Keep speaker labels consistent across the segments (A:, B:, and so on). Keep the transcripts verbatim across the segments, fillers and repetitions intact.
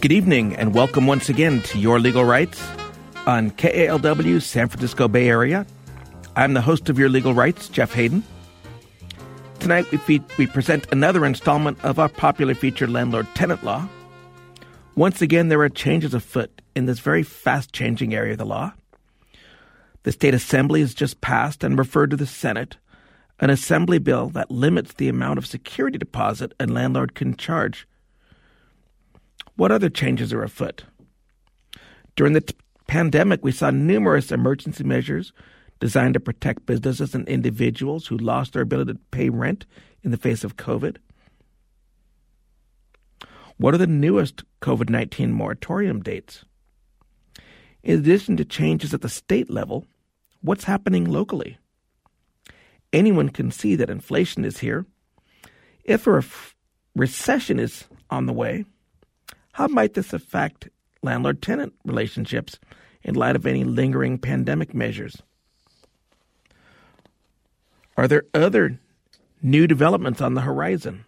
A: Good evening and welcome once again to Your Legal Rights on K A L W San Francisco Bay Area. I'm the host of Your Legal Rights, Jeff Hayden. Tonight we, fe- we present another installment of our popular feature Landlord-Tenant Law. Once again, there are changes afoot in this very fast-changing area of the law. The State Assembly has just passed and referred to the Senate an assembly bill that limits the amount of security deposit a landlord can charge. What other changes are afoot? During the t- pandemic, we saw numerous emergency measures designed to protect businesses and individuals who lost their ability to pay rent in the face of COVID. What are the newest COVID nineteen moratorium dates? In addition to changes at the state level, what's happening locally? Anyone can see that inflation is here. If a re- recession is on the way, how might this affect landlord-tenant relationships in light of any lingering pandemic measures? Are there other new developments on the horizon?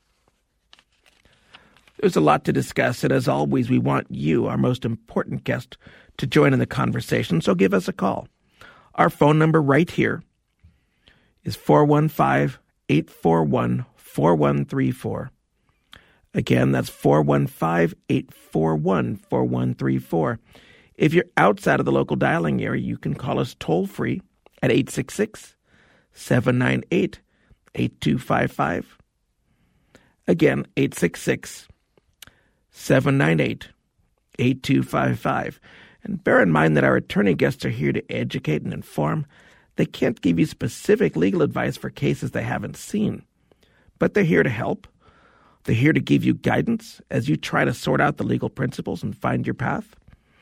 A: There's a lot to discuss, and as always, we want you, our most important guest, to join in the conversation, so give us a call. Our phone number right here is four one five, eight four one, four one three four. Again, that's four one five, eight four one, four one three four. If you're outside of the local dialing area, you can call us toll-free at eight six six, seven nine eight, eight two five five. Again, eight six six, seven nine eight, eight two five five. And bear in mind that our attorney guests are here to educate and inform. They can't give you specific legal advice for cases they haven't seen, but they're here to help. They're here to give you guidance as you try to sort out the legal principles and find your path.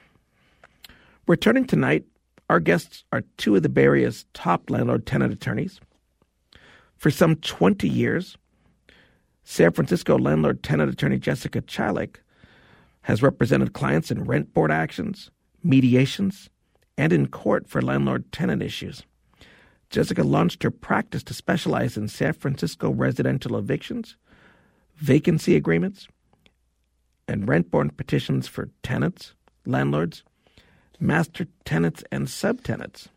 A: Returning tonight, our guests are two of the Bay Area's top landlord-tenant attorneys. For some twenty years, San Francisco landlord-tenant attorney Jessica Chalik has represented clients in rent board actions, mediations, and in court for landlord-tenant issues. Jessica launched her practice to specialize in San Francisco residential evictions, vacancy agreements, and rent board petitions for tenants, landlords, master tenants, and subtenants.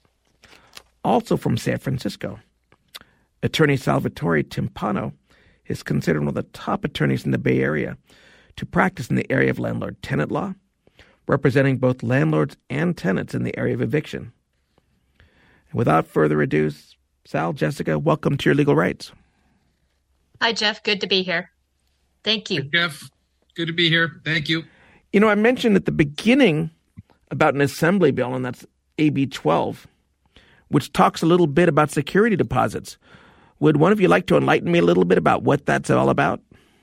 A: Also from San Francisco, attorney Salvatore Timpano is considered one of the top attorneys in the Bay Area to practice in the area of landlord-tenant law, representing both landlords and tenants in the area of eviction. And without further ado, Sal, Jessica, welcome to Your Legal Rights.
B: Hi, Jeff. Good to be here. Thank you.
C: Hey, Jeff. Good to be here. Thank you.
A: You know, I mentioned at the beginning about an assembly bill, and that's A B twelve, which talks a little bit about security deposits. Would one of you like to enlighten me a little bit about what that's all about?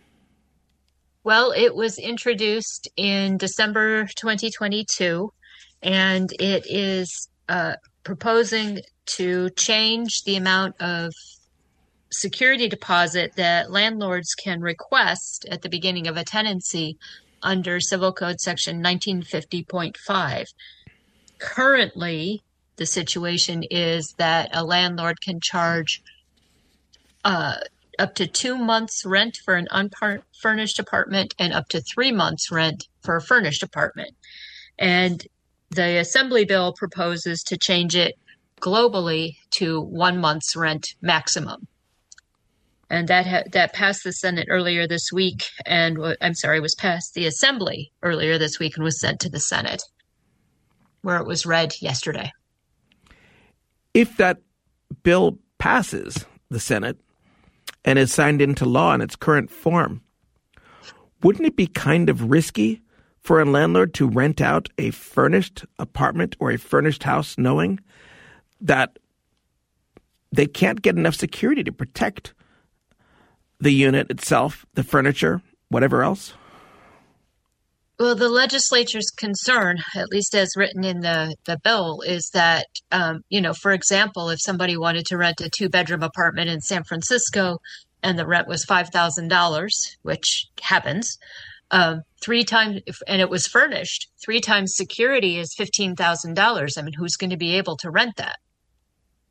B: Well, it was introduced in December twenty twenty-two, and it is uh, proposing to change the amount of security deposit that landlords can request at the beginning of a tenancy under Civil Code Section nineteen fifty point five. Currently, the situation is that a landlord can charge uh, up to two months rent for an unfurnished apartment and up to three months rent for a furnished apartment. And the Assembly bill proposes to change it globally to one month's rent maximum. And that ha- that passed the Senate earlier this week, and w- I'm sorry, was passed the Assembly earlier this week and was sent to the Senate, where it was read yesterday.
A: If that bill passes the Senate and is signed into law in its current form, wouldn't it be kind of risky for a landlord to rent out a furnished apartment or a furnished house knowing that they can't get enough security to protect the unit itself, the furniture, whatever else?
B: Well, the legislature's concern, at least as written in the, the bill, is that, um, you know, for example, if somebody wanted to rent a two-bedroom apartment in San Francisco and the rent was five thousand dollars, which happens, um, three times, and it was furnished, three times security is fifteen thousand dollars. I mean, who's going to be able to rent that?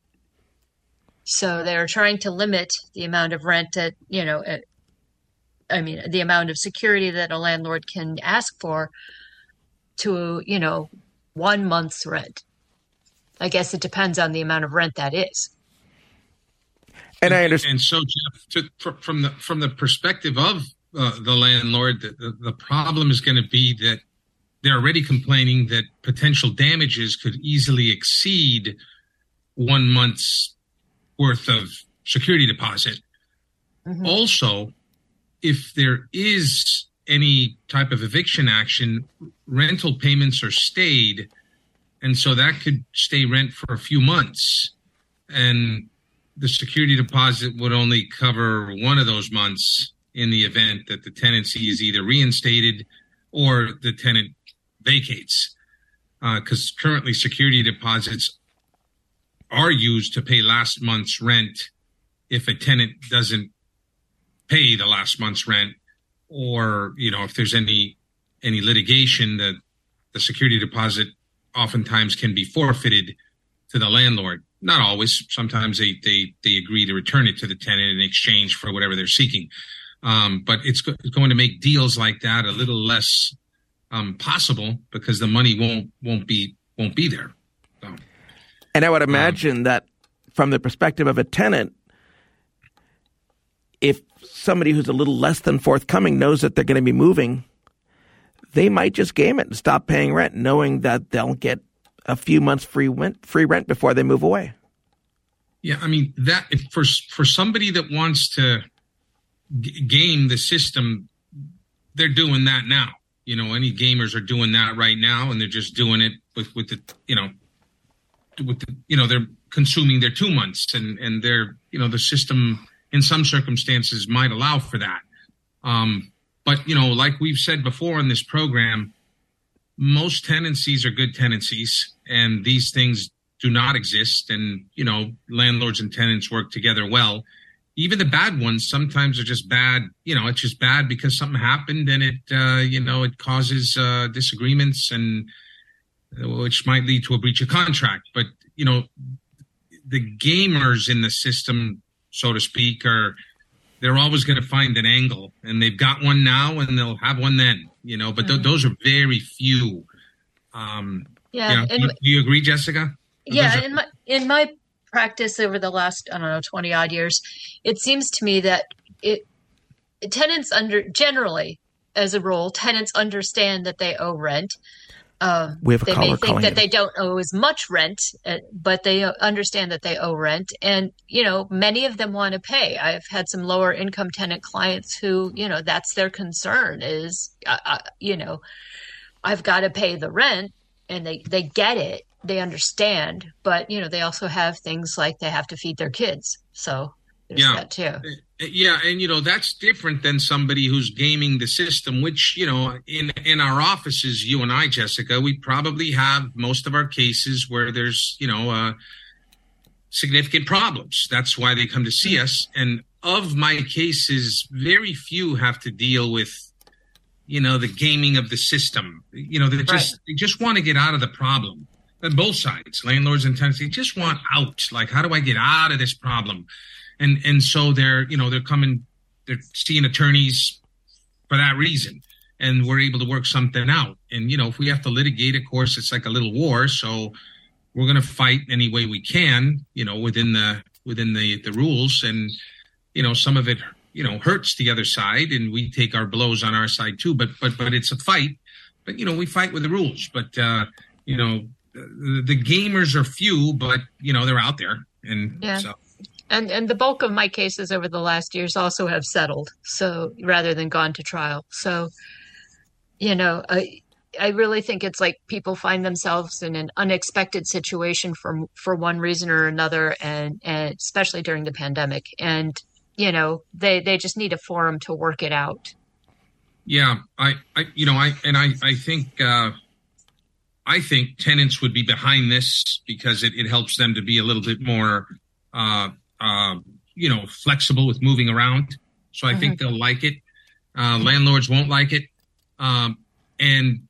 B: So they're trying to limit the amount of rent at, you know, at, I mean, the amount of security that a landlord can ask for to, you know, one month's rent. I guess it depends on the amount of rent that is.
A: And I understand.
C: And so, Jeff, to, from the from the perspective of uh, the landlord, the, the, the problem is going to be that they're already complaining that potential damages could easily exceed one month's worth of security deposit. Mm-hmm. Also, if there is any type of eviction action, rental payments are stayed, and so that could stay rent for a few months. And the security deposit would only cover one of those months in the event that the tenancy is either reinstated or the tenant vacates. Because uh, currently security deposits are used to pay last month's rent if a tenant doesn't pay the last month's rent, or, you know, if there's any any litigation, that the security deposit oftentimes can be forfeited to the landlord. Not always. Sometimes they, they, they agree to return it to the tenant in exchange for whatever they're seeking. Um, but it's, go- it's going to make deals like that a little less um, possible because the money won't won't be won't be there. So,
A: and I would imagine um, that from the perspective of a tenant, if somebody who's a little less than forthcoming knows that they're going to be moving, they might just game it and stop paying rent, knowing that they'll get a few months free rent, free rent before they move away.
C: Yeah, I mean, that if for for somebody that wants to g- game the system, they're doing that now. You know, any gamers are doing that right now, and they're just doing it with, with the, you know, with the, you know, they're consuming their two months, and and they're, you know, the system in some circumstances might allow for that. Um, but, you know, like we've said before in this program, most tenancies are good tenancies, and these things do not exist. And, you know, landlords and tenants work together well. Even the bad ones sometimes are just bad. You know, it's just bad because something happened, and it, uh, you know, it causes uh, disagreements, and which might lead to a breach of contract. But, you know, the gamers in the system, so to speak, are they're always going to find an angle, and they've got one now, and they'll have one then. You know, but th-
B: mm-hmm.
C: those are very few. Um,
B: yeah.
C: You know,
B: and,
C: do, do you agree, Jessica?
B: Yeah.
C: Are-
B: in my in my practice over the last, I don't know, twenty odd years, it seems to me that it tenants under generally, as a rule, tenants understand that they owe rent. Um,
A: we have a
B: they
A: caller
B: may think
A: calling
B: that
A: in.
B: They don't owe as much rent, uh, but they understand that they owe rent. And, you know, many of them want to pay. I've had some lower income tenant clients who, you know, that's their concern is, uh, uh, you know, I've got to pay the rent, and they, they get it. They understand. But, you know, they also have things like they have to feed their kids. So there's
C: yeah.
B: that too.
C: Yeah, and, you know, that's different than somebody who's gaming the system, which, you know, in, in our offices, you and I, Jessica, we probably have most of our cases where there's, you know, uh, significant problems. That's why they come to see us. And of my cases, very few have to deal with, you know, the gaming of the system. You know, they just, right. they just want to get out of the problem. On both sides, landlords and tenants, they just want out. Like, how do I get out of this problem? And and so they're, you know, they're coming, they're seeing attorneys for that reason. And we're able to work something out. And, you know, if we have to litigate, of course, it's like a little war. So we're going to fight any way we can, you know, within the within the, the rules. And, you know, some of it, you know, hurts the other side, and we take our blows on our side too. But but but it's a fight. But, you know, we fight with the rules. But, uh, you know, the, the gamers are few, but, you know, they're out there. And
B: yeah.
C: so.
B: And and the bulk of my cases over the last years also have settled, so rather than gone to trial. So, you know, I I really think it's like people find themselves in an unexpected situation for for one reason or another, and, and especially during the pandemic. And, you know, they, they just need a forum to work it out.
C: Yeah, I, I you know, I and I, I think uh, I think tenants would be behind this because it, it helps them to be a little bit more uh Uh, you know, flexible with moving around. So I mm-hmm. think they'll like it. Uh, landlords won't like it. Um, and,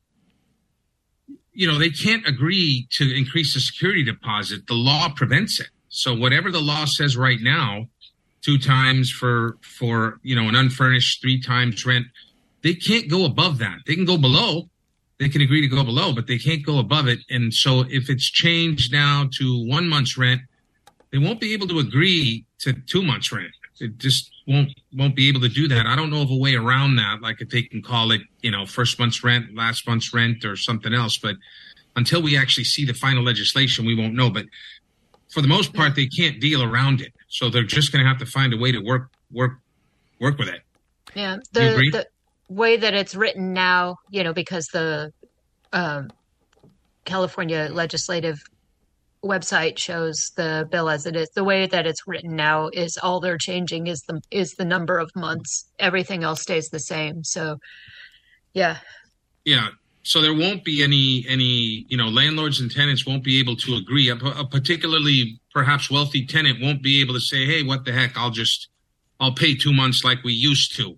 C: you know, they can't agree to increase the security deposit. The law prevents it. So whatever the law says right now, two times for, for, you know, an unfurnished, three times rent. They can't go above that. They can go below. They can agree to go below, but they can't go above it. And so if it's changed now to one month's rent, they won't be able to agree to two months rent. It just won't, won't be able to do that. I don't know of a way around that. Like if they can call it, you know, first month's rent, last month's rent or something else. But until we actually see the final legislation, we won't know. But for the most part, they can't deal around it. So they're just going to have to find a way to work, work, work with it.
B: Yeah. The, the way that it's written now, you know, because the um, California legislative website shows the bill as it is, the way that it's written now is all they're changing is the, is the number of months. Everything else stays the same. So, yeah.
C: Yeah. So there won't be any, any, you know, landlords and tenants won't be able to agree. A, a particularly perhaps wealthy tenant won't be able to say, hey, what the heck, I'll just, I'll pay two months like we used to.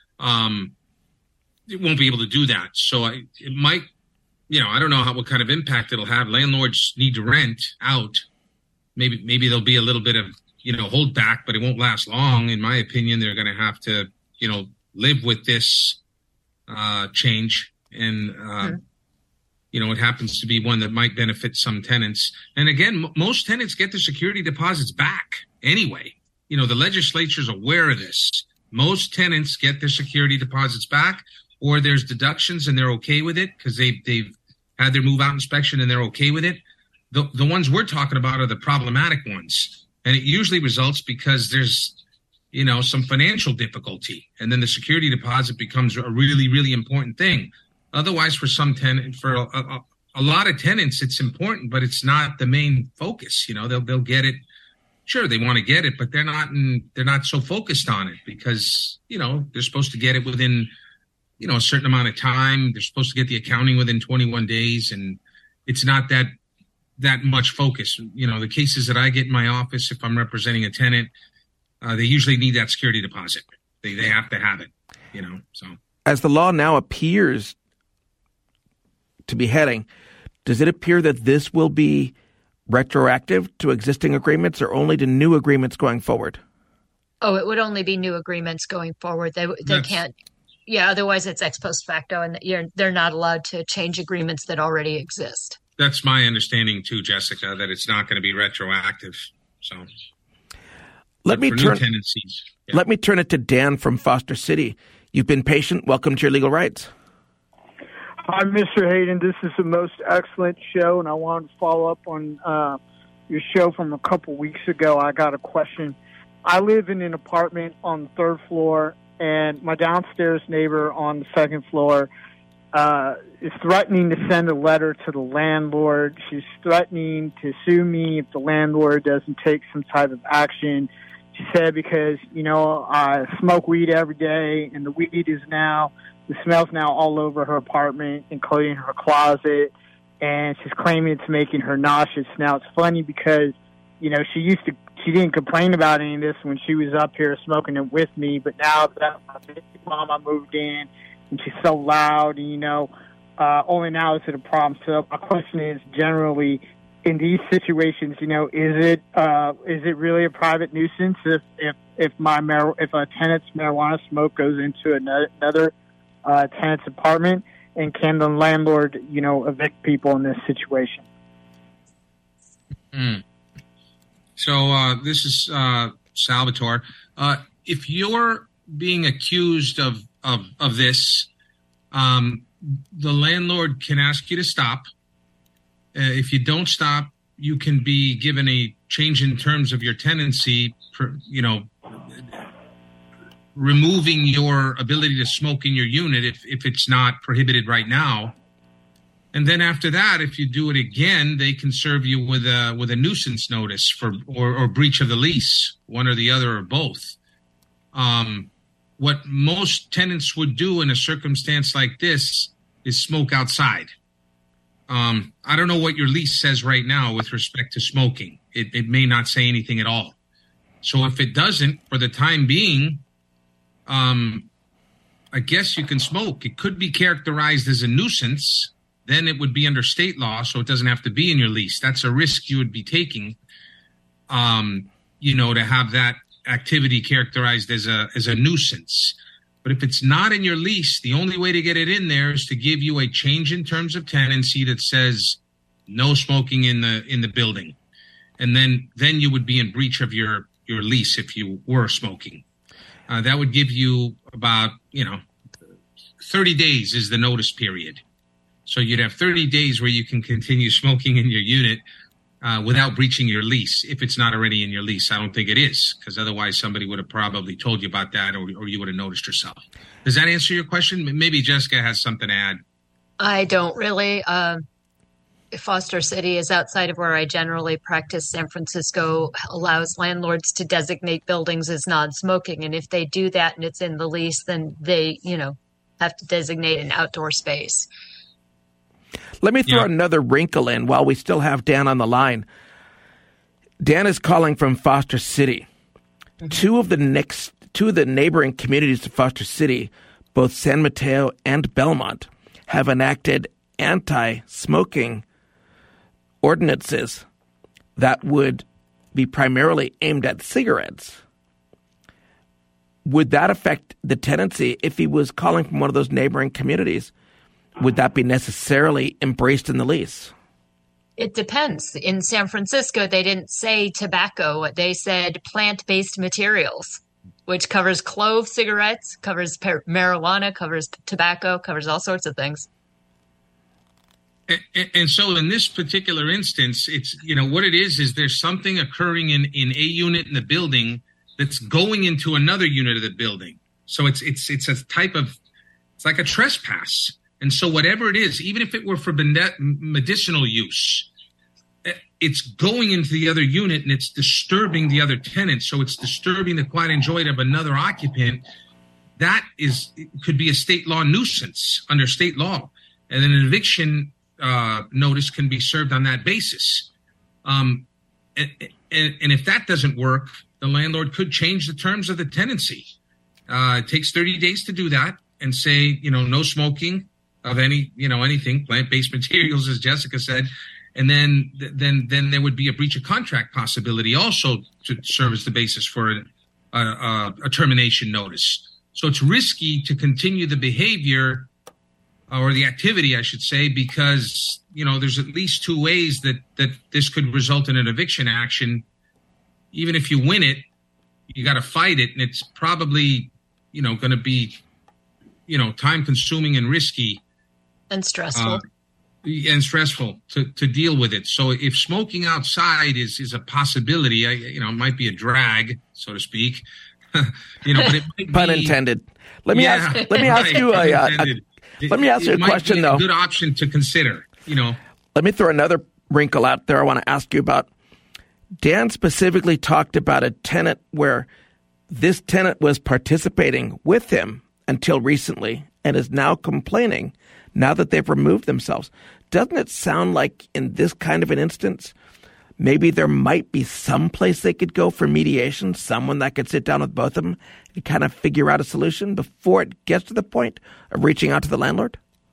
C: Um, it won't be able to do that. So I, it might, you know, I don't know how, what kind of impact it'll have. Landlords need to rent out. Maybe, maybe there'll be a little bit of, you know, hold back, but it won't last long. In my opinion, they're going to have to, you know, live with this, uh, change. And, uh, mm-hmm. you know, it happens to be one that might benefit some tenants. And again, m- most tenants get their security deposits back anyway. You know, the legislature's aware of this. Most tenants get their security deposits back, or there's deductions and they're okay with it because they, they've had their move out inspection and they're okay with it. The, the ones we're talking about are the problematic ones. And it usually results because there's, you know, some financial difficulty. And then the security deposit becomes a really, really important thing. Otherwise, for some tenant, for a, a, a lot of tenants, it's important, but it's not the main focus. You know, they'll they'll get it. Sure, they want to get it, but they're not in, they're not so focused on it because, you know, they're supposed to get it within, you know, a certain amount of time. They're supposed to get the accounting within twenty-one days, and it's not that that much focus. You know, the cases that I get in my office, if I'm representing a tenant, uh, they usually need that security deposit. They they have to have it. You know, so
A: as the law now appears to be heading, does it appear that this will be retroactive to existing agreements or only to new agreements going forward?
B: Oh, it would only be new agreements going forward. They they That's, can't. Yeah, otherwise it's ex post facto, and you're, they're not allowed to change agreements that already exist.
C: That's my understanding too, Jessica, that it's not going to be retroactive. So
A: let me turn
C: tendencies. Yeah.
A: Let me turn it to Dan from Foster City. You've been patient. Welcome to Your Legal Rights.
D: Hi, Mister Hayden. This is the most excellent show, and I wanted to follow up on uh, your show from a couple weeks ago. I got a question. I live in an apartment on the third floor, and my downstairs neighbor on the second floor uh, is threatening to send a letter to the landlord. She's threatening to sue me if the landlord doesn't take some type of action. She said because, you know, I smoke weed every day, and the weed is now... The smell's now all over her apartment, including her closet, and she's claiming it's making her nauseous. Now, it's funny because, you know, she used to, she didn't complain about any of this when she was up here smoking it with me, but now that my baby mama moved in, and she's so loud, and, you know, uh, only now is it a problem. So my question is, generally, in these situations, you know, is it uh, is it really a private nuisance if if if my mar- if a tenant's marijuana smoke goes into another, another Uh, tenant's apartment, and can the landlord, you know, evict people in this situation?
C: Mm. So uh, this is uh, Salvatore. Uh, if you're being accused of of, of this, um, the landlord can ask you to stop. Uh, if you don't stop, you can be given a change in terms of your tenancy. For, you know. removing your ability to smoke in your unit if, if it's not prohibited right now. And then after that, if you do it again, they can serve you with a with a nuisance notice for or, or breach of the lease, one or the other or both. Um, what most tenants would do in a circumstance like this is smoke outside. Um, I don't know what your lease says right now with respect to smoking. It, it may not say anything at all. So if it doesn't, for the time being, Um, I guess you can smoke. It could be characterized as a nuisance. Then it would be under state law, so it doesn't have to be in your lease. That's a risk you would be taking, um, you know, to have that activity characterized as a as a nuisance. But if it's not in your lease, the only way to get it in there is to give you a change in terms of tenancy that says no smoking in the in the building. And then then you would be in breach of your, your lease if you were smoking. Uh, that would give you about, you know, thirty days is the notice period. So you'd have thirty days where you can continue smoking in your unit uh, without breaching your lease, if it's not already in your lease. I don't think it is, because otherwise somebody would have probably told you about that, or, or you would have noticed yourself. Does that answer your question? Maybe Jessica has something to add.
B: I don't really. Um, Foster City is outside of where I generally practice. San Francisco allows landlords to designate buildings as non-smoking. And if they do that and it's in the lease, then they, you know, have to designate an outdoor space.
A: Let me throw
C: Yeah.
A: another wrinkle in while we still have Dan on the line. Dan is calling from Foster City. Mm-hmm. Two of the next, two of the neighboring communities to Foster City, both San Mateo and Belmont, have enacted anti-smoking ordinances that would be primarily aimed at cigarettes. Would that affect the tenancy if he was calling from one of those neighboring communities? Would that be necessarily embraced in the lease?
B: It depends. In San Francisco, they didn't say tobacco. They said plant-based materials, which covers clove cigarettes, covers par- marijuana, covers tobacco, covers all sorts of things.
C: And, and so in this particular instance, it's, you know, what it is, is there's something occurring in, in a unit in the building that's going into another unit of the building. So it's, it's, it's a type of, it's like a trespass. And so whatever it is, even if it were for medicinal use, it's going into the other unit and it's disturbing the other tenant. So it's disturbing the quiet enjoyment of another occupant. That is, could be a state law nuisance under state law. And then an eviction uh, notice can be served on that basis. Um, and, and, and if that doesn't work, the landlord could change the terms of the tenancy. Uh, it takes thirty days to do that and say, you know, no smoking of any, you know, anything, plant-based materials, as Jessica said. And then, then, then there would be a breach of contract possibility also to serve as the basis for a, a, a termination notice. So it's risky to continue the behavior or the activity, I should say, because, you know, there's at least two ways that, that this could result in an eviction action. Even if you win it, you got to fight it. And it's probably, you know, going to be, you know, time consuming and risky.
B: And stressful.
C: Uh, and stressful to, to deal with it. So if smoking outside is, is a possibility, I, you know, it might be a drag, so to speak. you know, but it might
A: Pun
C: be,
A: intended. Let me
C: yeah,
A: ask. Let me ask
C: right,
A: you a, a, a.
C: It,
A: Let me ask you a
C: might
A: question,
C: be
A: though.
C: A good option to consider. You know.
A: Let me throw another wrinkle out there. I want to ask you about. Dan specifically talked about a tenant where this tenant was participating with him until recently and is now complaining now that they've removed themselves. Doesn't it sound like in this kind of an instance, maybe there might be some place they could go for mediation, someone that could sit down with both of them and kind of figure out a solution before it gets to the point of reaching out to the landlord?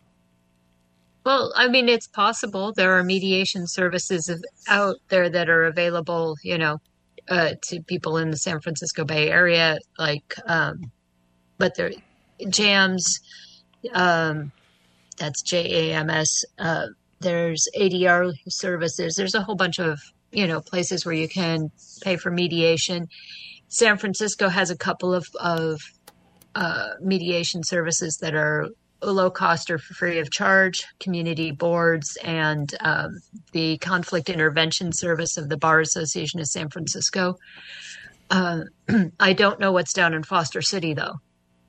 B: Well, I mean, it's possible. There are mediation services out there that are available, you know, uh, to people in the San Francisco Bay Area, like, um, but there, JAMS, um, that's J A M S. Uh, there's A D R services. There's a whole bunch of, you know, places where you can pay for mediation. San Francisco has a couple of, of uh, mediation services that are low cost or free of charge, community boards, and um, the conflict intervention service of the Bar Association of San Francisco. Uh, I don't know what's down in Foster City, though.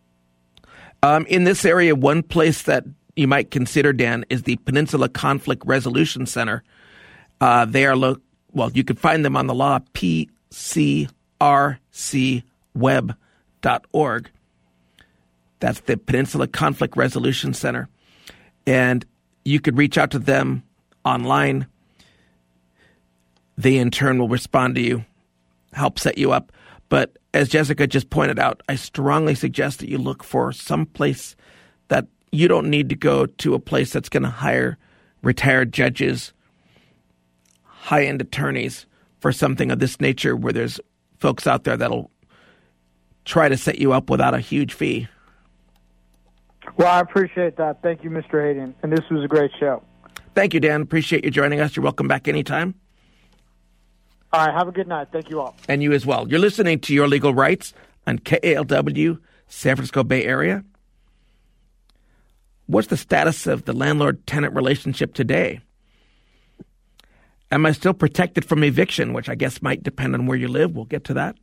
A: Um, in this area, one place that you might consider, Dan, is the Peninsula Conflict Resolution Center. Uh, they are, lo- well, you can find them on the law, P C R C web dot org. That's the Peninsula Conflict Resolution Center. And you could reach out to them online. They, in turn, will respond to you, help set you up. But as Jessica just pointed out, I strongly suggest that you look for some place that you don't need to go to a place that's going to hire retired judges, high-end attorneys for something of this nature where there's folks out there that'll try to set you up without a huge fee.
D: Well, I appreciate that. Thank you, Mister Hayden. And this was a great show.
A: Thank you, Dan. Appreciate you joining us. You're welcome back anytime.
D: All right. Have a good night. Thank you all.
A: And you as well. You're listening to Your Legal Rights on K A L W, San Francisco Bay Area. What's the status of the landlord-tenant relationship today? Am I still protected from eviction, which I guess might depend on where you live. We'll get to that.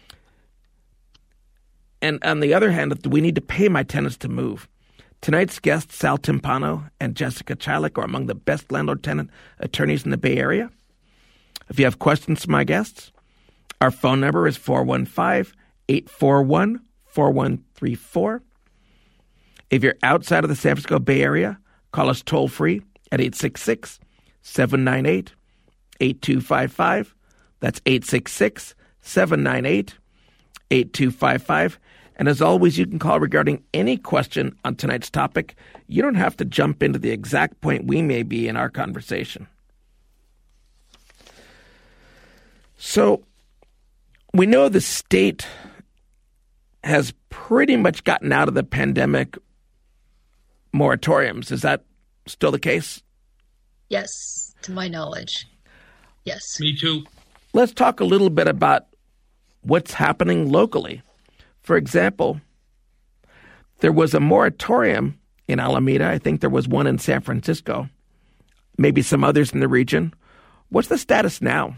A: And on the other hand, do we need to pay my tenants to move? Tonight's guests, Sal Timpano and Jessica Chalik, are among the best landlord-tenant attorneys in the Bay Area. If you have questions for my guests, our phone number is four one five, eight four one, four one three four. If you're outside of the San Francisco Bay Area, call us toll-free at eight six six, seven nine eight, eight two five five. That's eight six six, seven nine eight, eight two five five. And as always, you can call regarding any question on tonight's topic. You don't have to jump into the exact point we may be in our conversation. So we know the state has pretty much gotten out of the pandemic moratoriums. Is that still the case?
B: Yes, to my knowledge. Yes.
C: Me too.
A: Let's talk a little bit about what's happening locally. For example, there was a moratorium in Alameda. I think there was one in San Francisco, maybe some others in the region. What's the status now?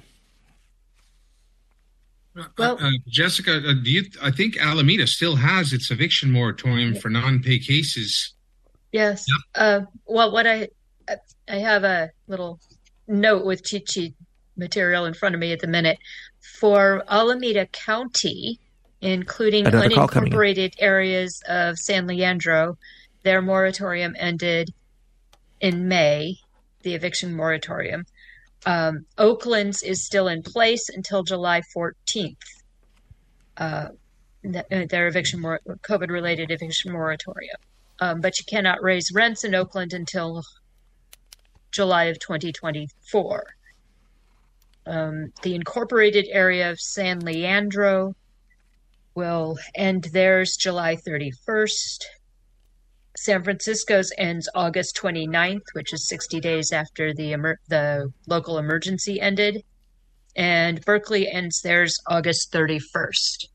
C: Well, uh, uh, Jessica, uh, do you? I think Alameda still has its eviction moratorium for non-pay cases.
B: Yes.
C: Yep.
B: Uh, well, what I I have a little note with cheat sheet material in front of me at the minute for Alameda County, including
A: Another call
B: unincorporated areas of San Leandro. Their moratorium ended in May, the eviction moratorium. Um, Oakland's is still in place until July fourteenth. Uh, th- their eviction, mor- COVID-related eviction moratorium. Um, but you cannot raise rents in Oakland until July of twenty twenty-four. Um, the incorporated area of San Leandro will end theirs July thirty-first. San Francisco's ends August twenty-ninth, which is sixty days after the emer- the local emergency ended. And Berkeley ends theirs August thirty-first.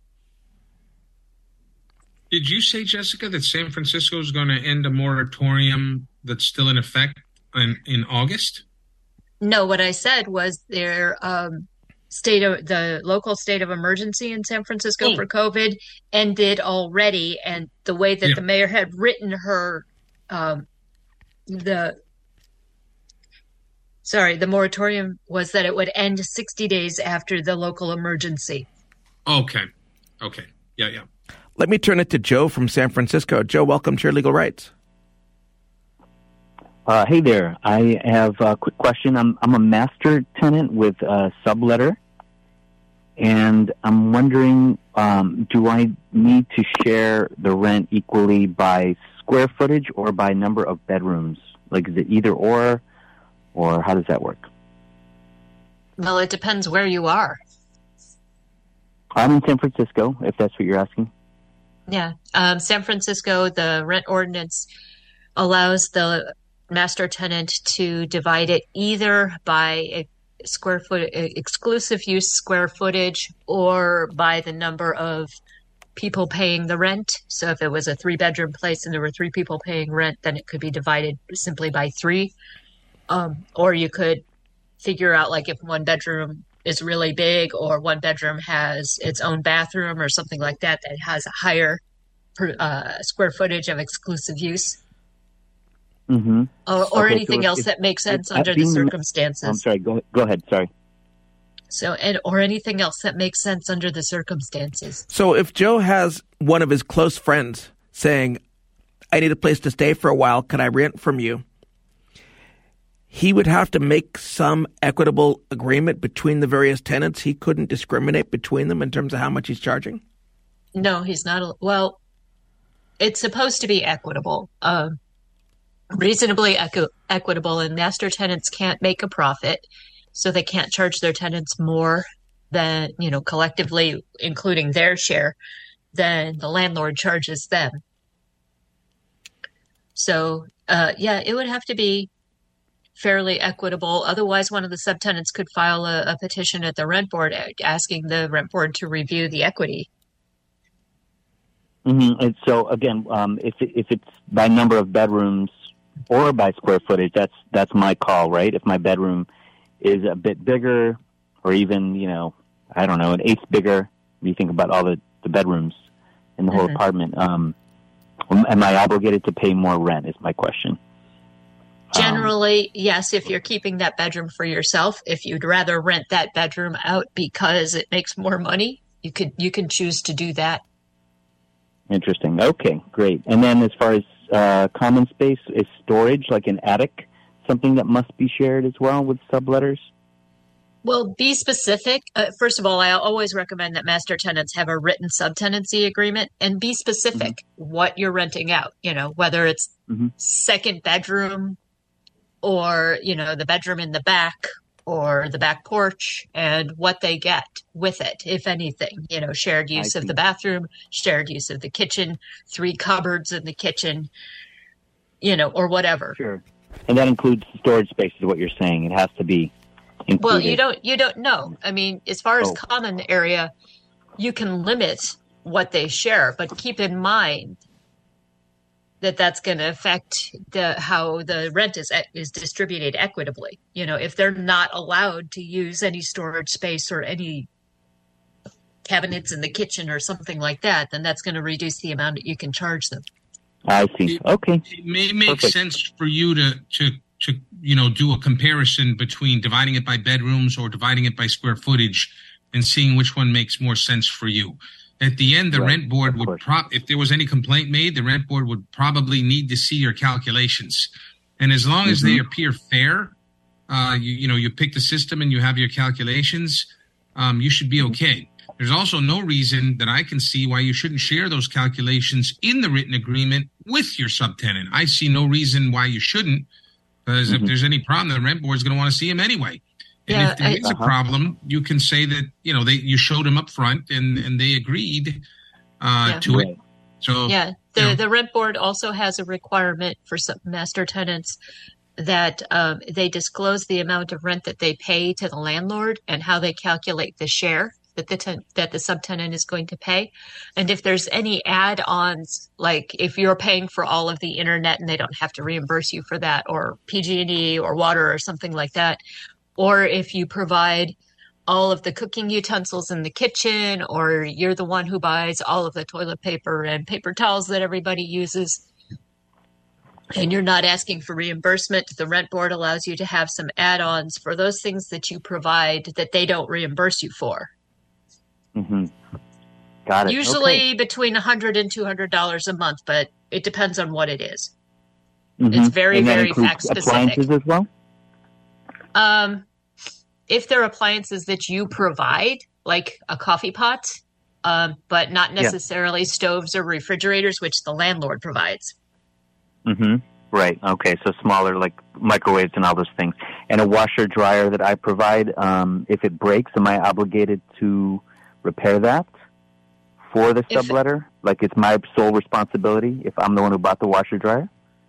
C: Did you say, Jessica, that San Francisco is going to end a moratorium that's still in effect in, in August?
B: No, what I said was their um, state of the local state of emergency in San Francisco
C: Oh.
B: for COVID ended already, and the way that
C: Yeah.
B: the mayor had written her, um, the sorry, the moratorium was that it would end sixty days after the local emergency.
C: Okay. Okay. Yeah, yeah.
A: Let me turn it to Joe from San Francisco. Joe, welcome to Your Legal Rights.
E: Uh, hey there. I have a quick question. I'm I'm a master tenant with a subletter, and I'm wondering, um, do I need to share the rent equally by square footage or by number of bedrooms? Like, is it either or, or how does that work?
B: Well, it depends where you are.
E: I'm in San Francisco, if that's what you're asking.
B: Yeah. Um, San Francisco, the rent ordinance allows the master tenant to divide it either by a square foot exclusive use square footage or by the number of people paying the rent. So if it was a three bedroom place and there were three people paying rent, then it could be divided simply by three. Um, or you could figure out, like, if one bedroom is really big or one bedroom has its own bathroom or something like that that has a higher per, uh, square footage of exclusive use.
E: Mm-hmm.
B: Or, or
E: Okay,
B: anything
E: so
B: else
E: if-
B: that makes sense
E: if
B: under the
E: being the-
B: circumstances.
E: I'm sorry, go, go ahead, sorry.
B: So, and or anything else that makes sense under the circumstances.
A: So if Joe has one of his close friends saying, I need a place to stay for a while, can I rent from you? He would have to make some equitable agreement between the various tenants. He couldn't discriminate between them in terms of how much he's charging?
B: No, he's not. Well, it's supposed to be equitable, uh, reasonably equi- equitable, and master tenants can't make a profit, so they can't charge their tenants more than, you know, collectively, including their share. then the landlord charges them. So, uh, yeah, it would have to be fairly equitable. Otherwise, one of the subtenants could file a, a petition at the rent board asking the rent board to review the equity.
E: Mm-hmm. And so again, um, if it, if it's by number of bedrooms or by square footage, that's that's my call, right? If my bedroom is a bit bigger, or even you know, I don't know, an eighth bigger. When you think about all the, the bedrooms in the whole
B: Mm-hmm.
E: apartment, um, am I obligated to pay more rent? Is my question.
B: Generally, yes, if you're keeping that bedroom for yourself. If you'd rather rent that bedroom out because it makes more money, you could you can choose to do that.
E: Interesting. Okay, great. And then as far as uh, common space, is storage, like an attic, something that must be shared as well with subletters?
B: Well, be specific. Uh, first of all, I always recommend that master tenants have a written subtenancy agreement, and be specific what you're renting out, you know, whether it's
E: Mm-hmm.
B: second bedroom or, you know, the bedroom in the back or the back porch, and what they get with it, if anything, you know, shared use
E: I
B: of
E: see.
B: the bathroom, shared use of the kitchen, three cupboards in the kitchen, you know, or whatever.
E: Sure. And that includes storage space, is what you're saying. It has to be included.
B: Well, you don't you don't know. I mean, as far as
E: Oh.
B: common area, you can limit what they share, but keep in mind that that's going to affect the how the rent is is distributed equitably. You know, if they're not allowed to use any storage space or any cabinets in the kitchen or something like that, then that's going to reduce the amount that you can charge them.
E: I see. Okay.
C: It may make
E: Perfect.
C: sense for you to, to, to, you know, do a comparison between dividing it by bedrooms or dividing it by square footage and seeing which one makes more sense for you. At the end, the
E: Right,
C: rent board
E: of
C: would,
E: course.
C: pro- if there was any complaint made, the rent board would probably need to see your calculations. And as long as they
E: Mhm.
C: appear fair, uh, you, you know, you pick the system and you have your calculations, um, you should be okay. There's also no reason that I can see why you shouldn't share those calculations in the written agreement with your subtenant. I see no reason why you shouldn't, because if
E: Mhm.
C: there's any problem, the rent board is going to want to see him anyway. And
B: Yeah,
C: if there
B: I-
C: is a
E: Uh-huh.
C: problem, you can say that, you know, they you showed them up front and, and they agreed uh,
B: Yeah.
C: to it.
E: Right.
C: So
B: Yeah, the
C: Yeah.
B: the rent board also has a requirement for some master tenants that um, they disclose the amount of rent that they pay to the landlord and how they calculate the share that the ten- that the subtenant is going to pay. And if there's any add-ons, like if you're paying for all of the internet and they don't have to reimburse you for that, or P G and E or water or something like that, or if you provide all of the cooking utensils in the kitchen, or you're the one who buys all of the toilet paper and paper towels that everybody uses, and you're not asking for reimbursement, the rent board allows you to have some add-ons for those things that you provide that they don't reimburse you for.
E: Mm-hmm. Got it.
B: Usually
E: Okay.
B: between one hundred dollars and two hundred dollars a month, but it depends on what it is.
E: Mhm.
B: it's very,
E: And that
B: very
E: includes
B: fact-specific.
E: appliances as well?
B: Um, if they're appliances that you provide, like a coffee pot, um, but not
E: Yeah.
B: necessarily stoves or refrigerators, which the landlord provides.
E: Mm-hmm. Right. Okay. So smaller, like microwaves and all those things. And a washer dryer that I provide, um, if it breaks, am I obligated to repair that for the
B: If-
E: subletter? Like it's my sole responsibility if I'm the one who bought the washer dryer?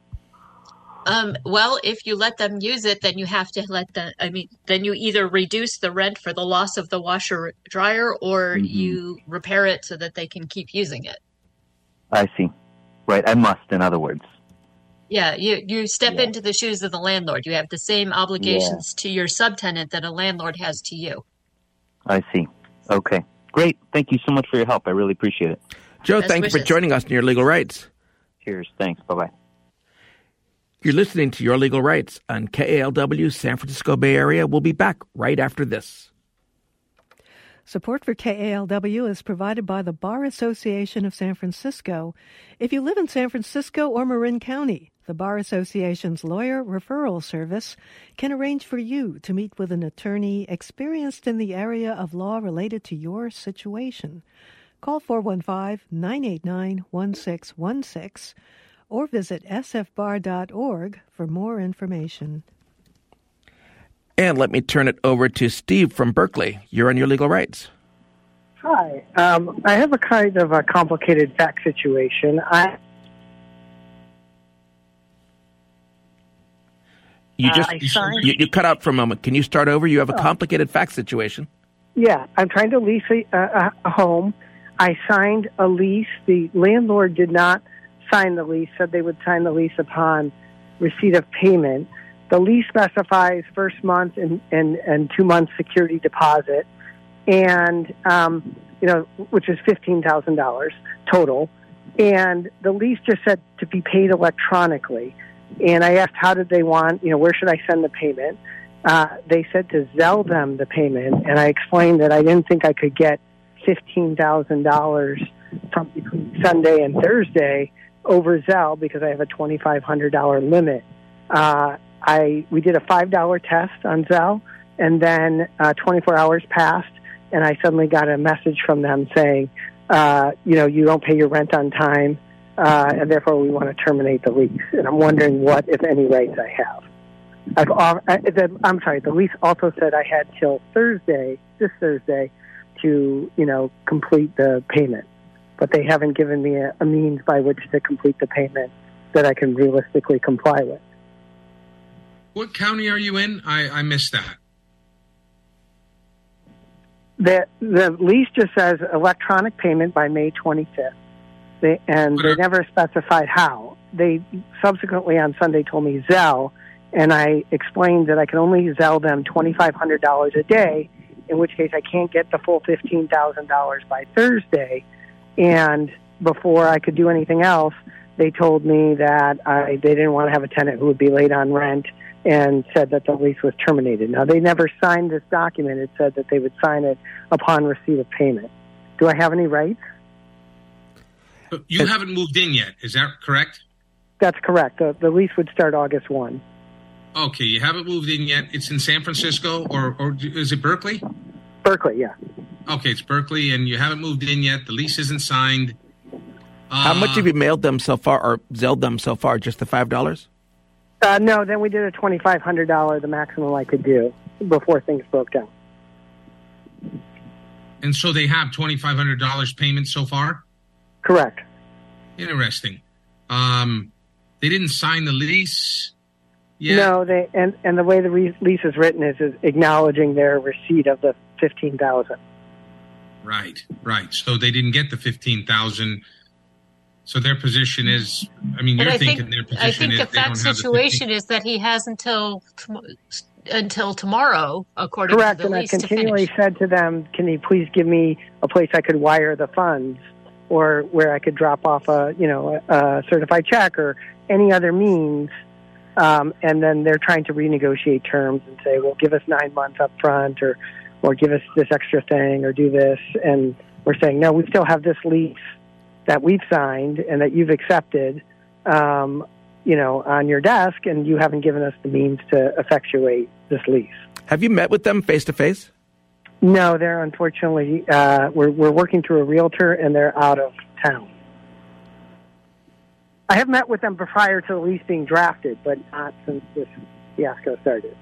B: Um, well, if you let them use it, then you have to let the, I mean, then you either reduce the rent for the loss of the washer dryer, or
E: Mhm.
B: you repair it so that they can keep using it.
E: I see. Right. I must, in other words.
B: Yeah, you, you step
E: Yeah.
B: into the shoes of the landlord. You have the same obligations to your subtenant that a landlord has to you.
E: I see. Okay. Great. Thank you so much for your help. I really appreciate it.
A: Joe,
B: Best
A: thank you for
B: wishes.
A: joining us in Your Legal Rights.
E: Cheers. Thanks. Bye-bye.
A: You're listening to Your Legal Rights on K A L W San Francisco Bay Area. We'll be back right after this.
F: Support for K A L W is provided by the Bar Association of San Francisco. If you live in San Francisco or Marin County, the Bar Association's lawyer referral service can arrange for you to meet with an attorney experienced in the area of law related to your situation. Call four one five, nine eight nine, one six one six or visit s f bar dot org for more information.
A: And let me turn it over to Steve from Berkeley. You're on Your Legal Rights.
G: Hi. Um, I have a kind of a complicated fact situation. I
A: You just
G: uh, I signed,
A: you, you cut out for a moment. Can you start over? You have a complicated fact situation.
G: Yeah, I'm trying to lease a, a, a home. I signed a lease. The landlord did not sign the lease, said they would sign the lease upon receipt of payment. The lease specifies first month and, and, and two months security deposit, and um, you know, which is fifteen thousand dollars total. And the lease just said to be paid electronically. And I asked, how did they want, you know, where should I send the payment? Uh, they said to Zelle them the payment, and I explained that I didn't think I could get fifteen thousand dollars from between Sunday and Thursday over Zelle because I have a twenty-five hundred dollars limit. Uh, I we did a five dollars test on Zelle, and then uh, twenty-four hours passed, and I suddenly got a message from them saying, uh, you know, you don't pay your rent on time, uh, and therefore we want to terminate the lease. And I'm wondering what, if any, rights I have. I've, uh, the, I'm sorry, the lease also said I had till Thursday, this Thursday, to, you know, complete the payment. But they haven't given me a, a means by which to complete the payment that I can realistically comply with.
C: What county are you in? I, I missed that.
G: The, the lease just says electronic payment by May twenty-fifth, they, and they never specified how. They subsequently on Sunday told me Zelle, and I explained that I can only Zelle them twenty-five hundred dollars a day, in which case I can't get the full fifteen thousand dollars by Thursday. And before I could do anything else, they told me that I, they didn't want to have a tenant who would be late on rent, and said that the lease was terminated. Now, they never signed this document. It said that they would sign it upon receipt of payment. Do I have any rights?
C: You haven't moved in yet. Is that correct?
G: That's correct. The, the lease would start August first.
C: Okay, you haven't moved in yet. It's in San Francisco, or, or is it Berkeley?
G: Berkeley, yeah.
C: Okay, it's Berkeley, and you haven't moved in yet. The lease isn't signed. Uh,
A: How much have you mailed them so far, or Zelled them so far? Just the five dollars?
G: Uh, no, then we did a twenty-five hundred dollars, the maximum I could do, before things broke down.
C: And so they have twenty-five hundred dollars payment so far?
G: Correct.
C: Interesting. Um, they didn't sign the lease yet?
G: No, they and, and the way the re- lease is written is, is acknowledging their receipt of the fifteen thousand dollars.
C: Right, right. So they didn't get the fifteen thousand dollars. So their position is, I mean, you're
B: I
C: thinking
B: think,
C: their position
B: I think
C: is
B: the
C: they don't
B: fact
C: have
B: situation
C: the
B: is that he has until until tomorrow, according
G: Correct,
B: to the
G: and
B: lease,
G: I continually
B: to finish.
G: said to them, can you please give me a place I could wire the funds, or where I could drop off a, you know, a, a certified check or any other means. Um, and then they're trying to renegotiate terms and say, well, give us nine months up front, or, or give us this extra thing, or do this. And we're saying, no, we still have this lease that we've signed and that you've accepted, um, you know, on your desk, and you haven't given us the means to effectuate this lease.
A: Have you met with them face to face?
G: No, they're unfortunately, uh, we're, we're working through a realtor, and they're out of town. I have met with them prior to the lease being drafted, but not since this fiasco started.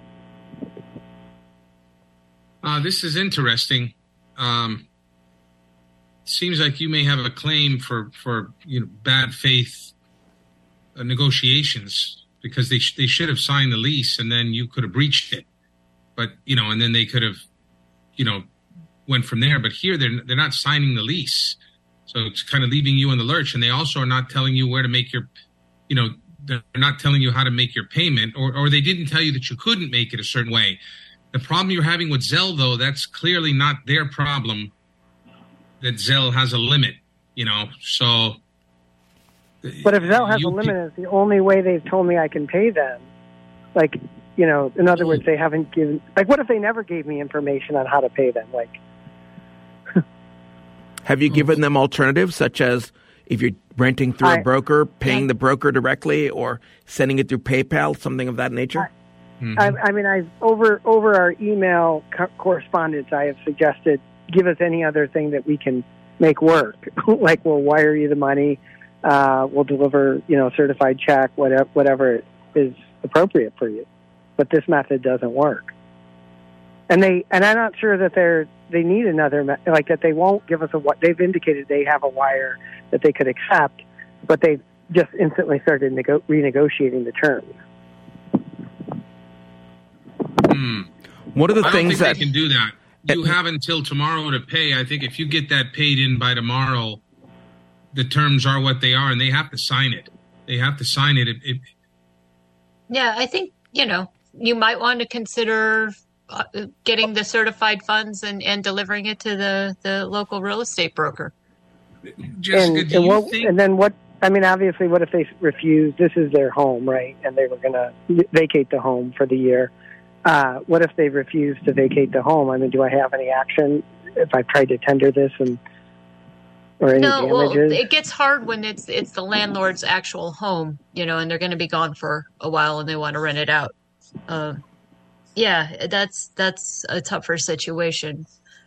C: Uh, this is interesting. Um, seems like you may have a claim for, for you know, bad faith uh, negotiations, because they sh- they should have signed the lease, and then you could have breached it. But, you know, and then they could have, you know, went from there. But here they're they're not signing the lease. So it's kind of leaving you in the lurch, and they also are not telling you where to make your, you know, they're not telling you how to make your payment, or, or they didn't tell you that you couldn't make it a certain way. The problem you're having with Zelle, though, that's clearly not their problem, that Zelle has a limit, you know, so.
G: But if Zelle has
C: you,
G: a limit, it's the only way they've told me I can pay them. Like, you know, in other words, they haven't given, like, what if they never gave me information on how to pay them? Like,
A: have you given them alternatives, such as if you're renting through
G: I,
A: a broker, paying
G: I,
A: the broker directly, or sending it through PayPal, something of that nature?
G: I, mm-hmm. I, I mean, I've over over our email co- correspondence, I have suggested, give us any other thing that we can make work. Like, we'll wire you the money, uh, we'll deliver, you know, certified check, whatever, whatever is appropriate for you. But this method doesn't work. and they and I'm not sure that they're they need another like that they won't give us a what they've indicated they have a wire that they could accept, but they just instantly started nego- renegotiating the terms.
C: Hmm.
A: One of the
C: I
A: things
C: don't think
A: that
C: they can do that. You have until tomorrow to pay. I think if you get that paid in by tomorrow, the terms are what they are, and they have to sign it. They have to sign it. It, it
B: Yeah, I think, you know, you might want to consider uh, getting the certified funds and, and delivering it to the, the local real estate broker.
C: Jessica,
G: and,
C: do
G: and,
C: you
G: what,
C: think...
G: and then what? I mean, obviously, what if they refuse? This is their home, right? And they were going to vacate the home for the year. Uh, what if they refuse to vacate the home? I mean, do I have any action if I tried to tender this and or any
B: no,
G: damages?
B: well, it gets hard when it's it's the landlord's actual home, you know, and they're going to be gone for a while and they want to rent it out. Uh, yeah, that's that's a tougher situation.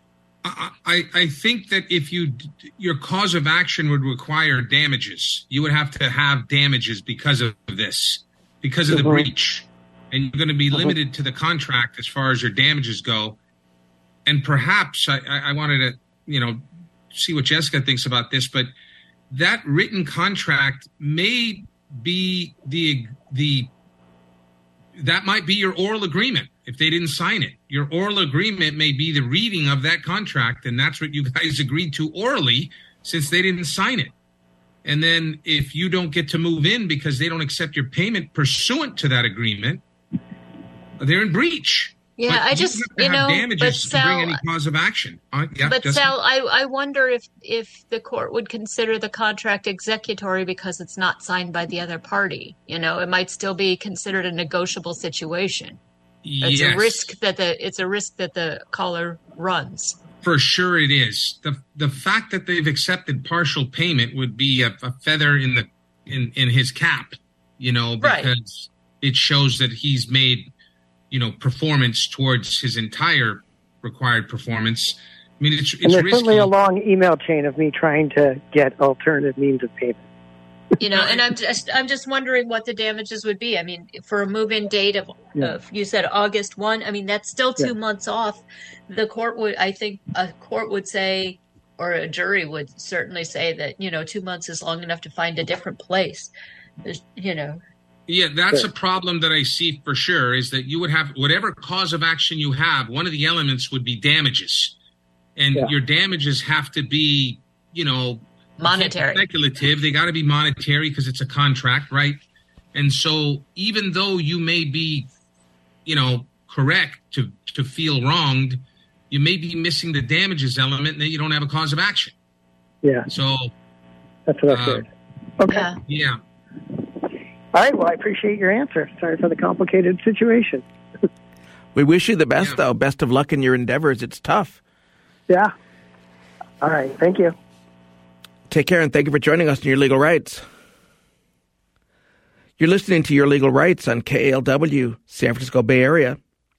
C: I, I think that if you your cause of action would require damages, you would have to have damages because of this, because of
G: mm-hmm.
C: the breach, and you're going to be
G: mm-hmm.
C: limited to the contract as far as your damages go. And perhaps I, I wanted to, you know, see what Jessica thinks about this, but that written contract may be the the that might be your oral agreement. If they didn't sign it, your oral agreement may be the reading of that contract, and that's what you guys agreed to orally since they didn't sign it. And then if you don't get to move in because they don't accept your payment pursuant to that agreement, they're in breach.
B: Yeah,
C: but
B: I just,
C: you, have to
B: you
C: have
B: know,
C: damages
B: but
C: to
B: Sal,
C: bring any cause of action. Uh, yeah,
B: but
C: Jessica?
B: Sal, I, I wonder if, if the court would consider the contract executory because it's not signed by the other party. You know, it might still be considered a negotiable situation. It's
C: yes.
B: a risk that the it's a risk that the caller runs.
C: For sure, it is. the The fact that they've accepted partial payment would be a, a feather in the in, in his cap, you know, because right. it shows that he's made, you know, performance towards his entire required performance. I mean, it's, it's
G: and there's
C: risky.
G: certainly a long email chain of me trying to get alternative means of payment.
B: You know, and I'm just I'm just wondering what the damages would be. I mean, for a move-in date of, yeah. of you said August first. I mean, that's still two yeah. months off. The court would, I think, a court would say, or a jury would certainly say that, you know, two months is long enough to find a different place. There's, you know.
C: Yeah, that's
G: sure.
C: a problem that I see for sure. Is that you would have whatever cause of action you have. One of the elements would be damages, and yeah. your damages have to be, you know.
B: Monetary.
C: Speculative. They got to be monetary because it's a contract, right? And so even though you may be, you know, correct to, to feel wronged, you may be missing the damages element and then you don't have a cause of action.
G: Yeah.
C: So
G: that's what I
C: uh,
G: said. Okay.
B: Yeah.
C: yeah.
G: All right. Well, I appreciate your answer. Sorry for the complicated situation.
A: We wish you the best,
C: yeah.
A: though. Best of luck in your endeavors. It's tough.
G: Yeah. All right. Thank you.
A: Take care, and thank you for joining us in Your Legal Rights. You're listening to Your Legal Rights on K A L W, San Francisco Bay Area.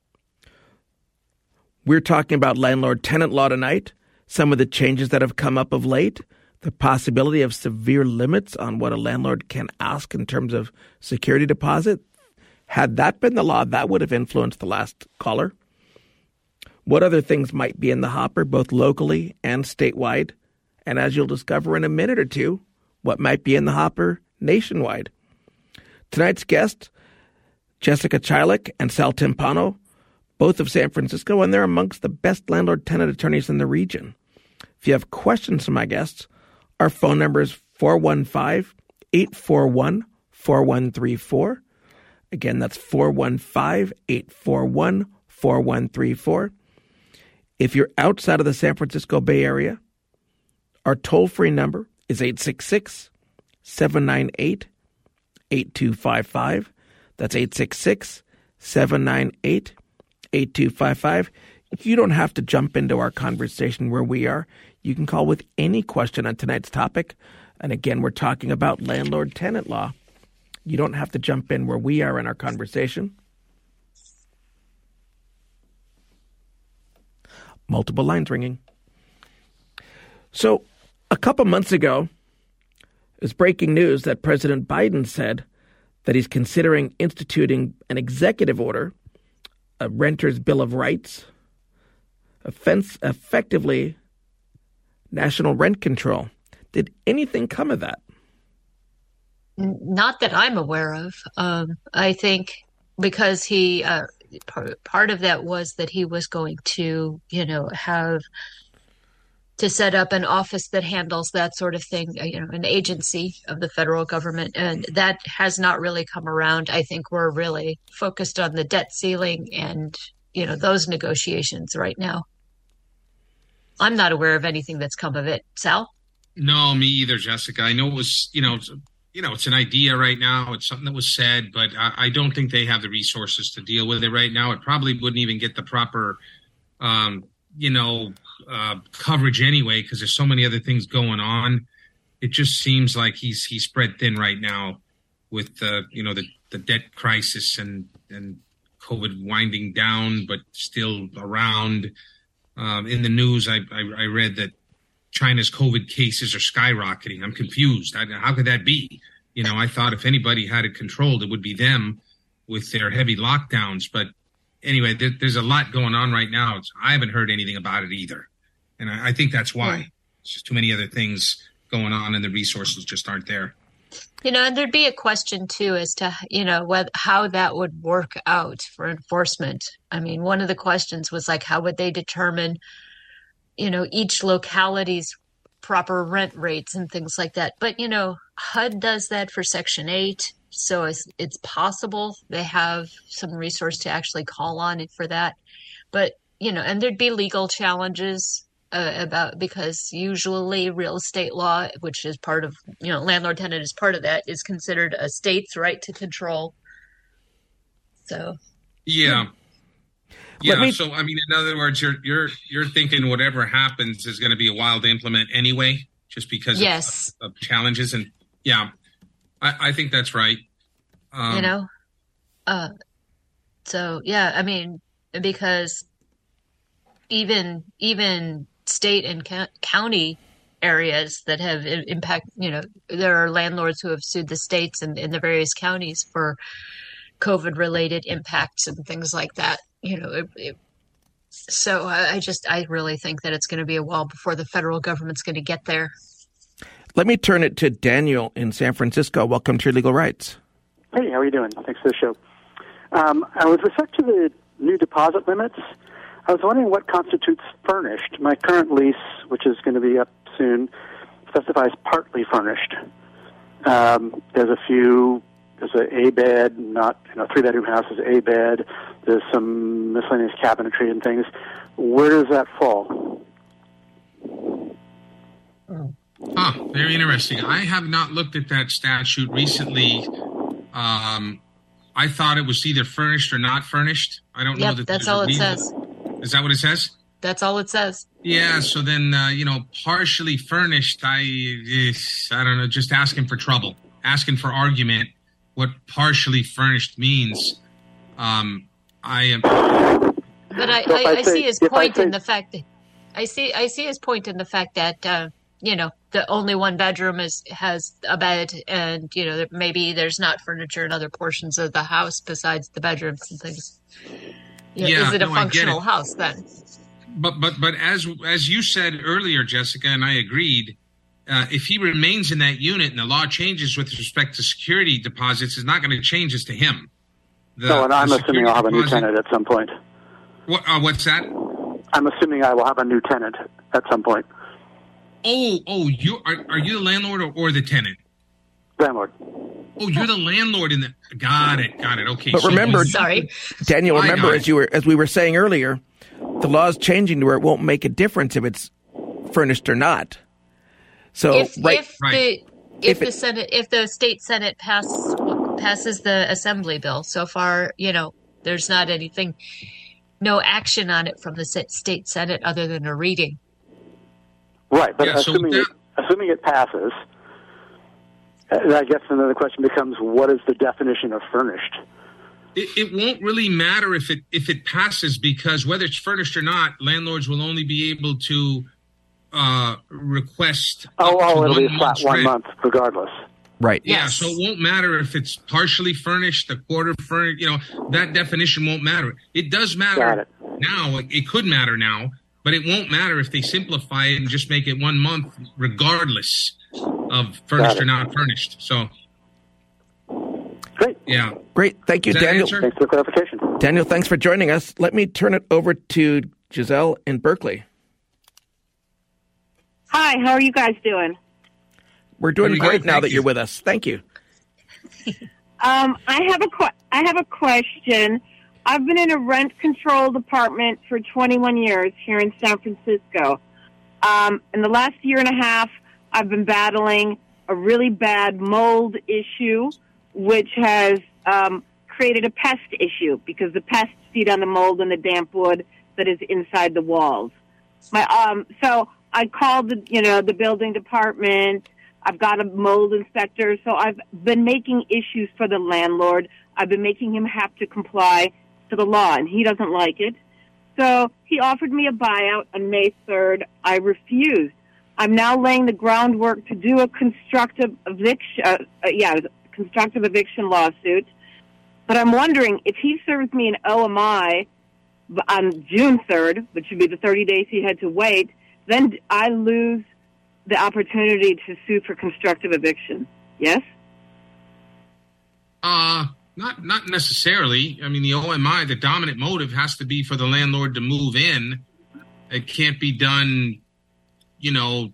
A: We're talking about landlord-tenant law tonight, some of the changes that have come up of late, the possibility of severe limits on what a landlord can ask in terms of security deposit. Had that been the law, that would have influenced the last caller. What other things might be in the hopper, both locally and statewide? And as you'll discover in a minute or two, what might be in the hopper nationwide. Tonight's guests, Jessica Chilek and Sal Timpano, both of San Francisco, and they're amongst the best landlord-tenant attorneys in the region. If you have questions from my guests, our phone number is four one five, eight four one, four one three four. Again, that's four one five, eight four one, four one three four. If you're outside of the San Francisco Bay Area, our toll-free number is eight six six, seven nine eight, eight two five five. That's eight six six, seven nine eight, eight two five five. You don't have to jump into our conversation where we are. You can call with any question on tonight's topic. And again, we're talking about landlord-tenant law. You don't have to jump in where we are in our conversation. Multiple lines ringing. So, a couple months ago, it was breaking news that President Biden said that he's considering instituting an executive order, a renter's bill of rights, offense, effectively national rent control. Did anything come of that?
B: Not that I'm aware of. Um, I think because he, uh, part, part of that was that he was going to, you know, have to set up an office that handles that sort of thing, you know, an agency of the federal government. And that has not really come around. I think we're really focused on the debt ceiling and, you know, those negotiations right now. I'm not aware of anything that's come of it. Sal?
C: No, me either, Jessica. I know it was, you know, you know, it's an idea right now. It's something that was said, but I, I don't think they have the resources to deal with it right now. It probably wouldn't even get the proper, um, you know, uh, coverage anyway, because there's so many other things going on. It just seems like he's he's spread thin right now with the, you know, the, the debt crisis and, and COVID winding down, but still around. Um, in the news, I, I, I read that China's COVID cases are skyrocketing. I'm confused. I, how could that be? You know, I thought if anybody had it controlled, it would be them with their heavy lockdowns. But anyway, there, there's a lot going on right now. It's, I haven't heard anything about it either. And I, I think that's why. It's just too many other things going on and the resources just aren't there.
B: You know, and there'd be a question, too, as to, you know, what, how that would work out for enforcement. I mean, one of the questions was like, how would they determine, you know, each locality's proper rent rates and things like that. But, you know, H U D does that for Section eight. So it's, it's possible they have some resource to actually call on for that. But, you know, and there'd be legal challenges uh, about, because usually real estate law, which is part of, you know, landlord tenant is part of that, is considered a state's right to control. So.
C: Yeah. Yeah,
A: me...
C: so I mean, in other words, you're you're you're thinking whatever happens is going to be a while to implement anyway, just because
B: yes.
C: of, of challenges. And yeah, I, I think that's right. Um,
B: you know, uh, so yeah, I mean, because even even state and ca- county areas that have impact, you know, there are landlords who have sued the states and in the various counties for COVID-related impacts and things like that. You know, it, it, so I just, I really think that it's going to be a while before the federal government's going to get there.
A: Let me turn it to Daniel in San Francisco. Welcome to Your Legal Rights.
H: Hey, how are you doing? Thanks for the show. Um, with respect to the new deposit limits, I was wondering what constitutes furnished. My current lease, which is going to be up soon, specifies partly furnished. Um, there's a few... There's an A bed, not, you know, three-bedroom house is A bed. There's some miscellaneous cabinetry and things. Where does that fall?
C: Ah, very interesting. I have not looked at that statute recently. Um, I thought it was either furnished or not furnished. I don't
B: yep,
C: know that.
B: That's all it
C: reason.
B: says.
C: Is that what it says?
B: That's all it says.
C: Yeah. So then, uh, you know, partially furnished. I, I don't know. Just asking for trouble, asking for argument. What partially furnished means. Um, I am.
B: But I,
H: so
B: I, I, I
H: say,
B: see his point
H: say,
B: in the fact that I see I see his point in the fact that uh, you know, the only one bedroom is has a bed, and you know, maybe there's not furniture in other portions of the house besides the bedrooms and things. You know,
C: yeah,
B: is it a
C: no,
B: functional
C: it.
B: house then?
C: But but but as as you said earlier, Jessica, and I agreed. Uh, if he remains in that unit and the law changes with respect to security deposits, it's not going to change as to him. The,
H: no, and I'm assuming I'll have deposit, a new tenant at some point.
C: What? Uh, what's that?
H: I'm assuming I will have a new tenant at some point.
C: Oh, oh, you are are you the landlord or, or the tenant?
H: Landlord.
C: Oh, you're the landlord in the. Got it, got it. Okay.
A: But
C: so
A: remember,
C: when,
B: sorry,
A: Daniel. Remember, as you were as we were saying earlier, the law's changing to where it won't make a difference if it's furnished or not. So
B: if,
A: right,
B: if
A: right.
B: the if,
A: if
B: the
A: it,
B: Senate if the state Senate passes passes the assembly bill, so far, you know, there's not anything, no action on it from the state Senate other than a reading.
H: Right, but
C: yeah,
H: assuming
C: so
H: it, assuming it passes, I guess another question becomes: what is the definition of furnished?
C: It, it won't really matter if it if it passes, because whether it's furnished or not, landlords will only be able to. Uh, request.
H: Oh, oh it'll be a flat one
C: rent.
H: month, regardless.
A: Right.
C: Yeah,
B: yes.
C: so it won't matter if it's partially furnished, a quarter furnished. You know, that definition won't matter. It does matter
H: Got it.
C: now. It could matter now but it won't matter if they simplify it and just make it one month, regardless of furnished or not furnished. So,
H: great.
C: Yeah.
A: Great. Thank you, Daniel.
H: Answer? Thanks for the clarification.
A: Daniel, thanks for joining us. Let me turn it over to Giselle in Berkeley.
I: Hi, how are you guys doing?
A: We're doing
C: Very
A: great
C: good,
A: now
C: thank
A: that
C: you.
A: you're with us. Thank you.
I: Um, I have a que- I have a question. I've been in a rent-controlled apartment for twenty-one years here in San Francisco. Um, in the last year and a half, I've been battling a really bad mold issue, which has um, created a pest issue because the pests feed on the mold and the damp wood that is inside the walls. My um, so I called the you know the building department. I've got a mold inspector, so I've been making issues for the landlord. I've been making him have to comply to the law, and he doesn't like it. So he offered me a buyout on May third. I refused. I'm now laying the groundwork to do a constructive eviction, uh, uh, yeah, constructive eviction lawsuit. But I'm wondering if he serves me an O M I on June third, which would be the thirty days he had to wait, then I lose the opportunity to sue for constructive eviction. Yes?
C: Uh, not not necessarily. I mean, the O M I, the dominant motive has to be for the landlord to move in. It can't be done, you know,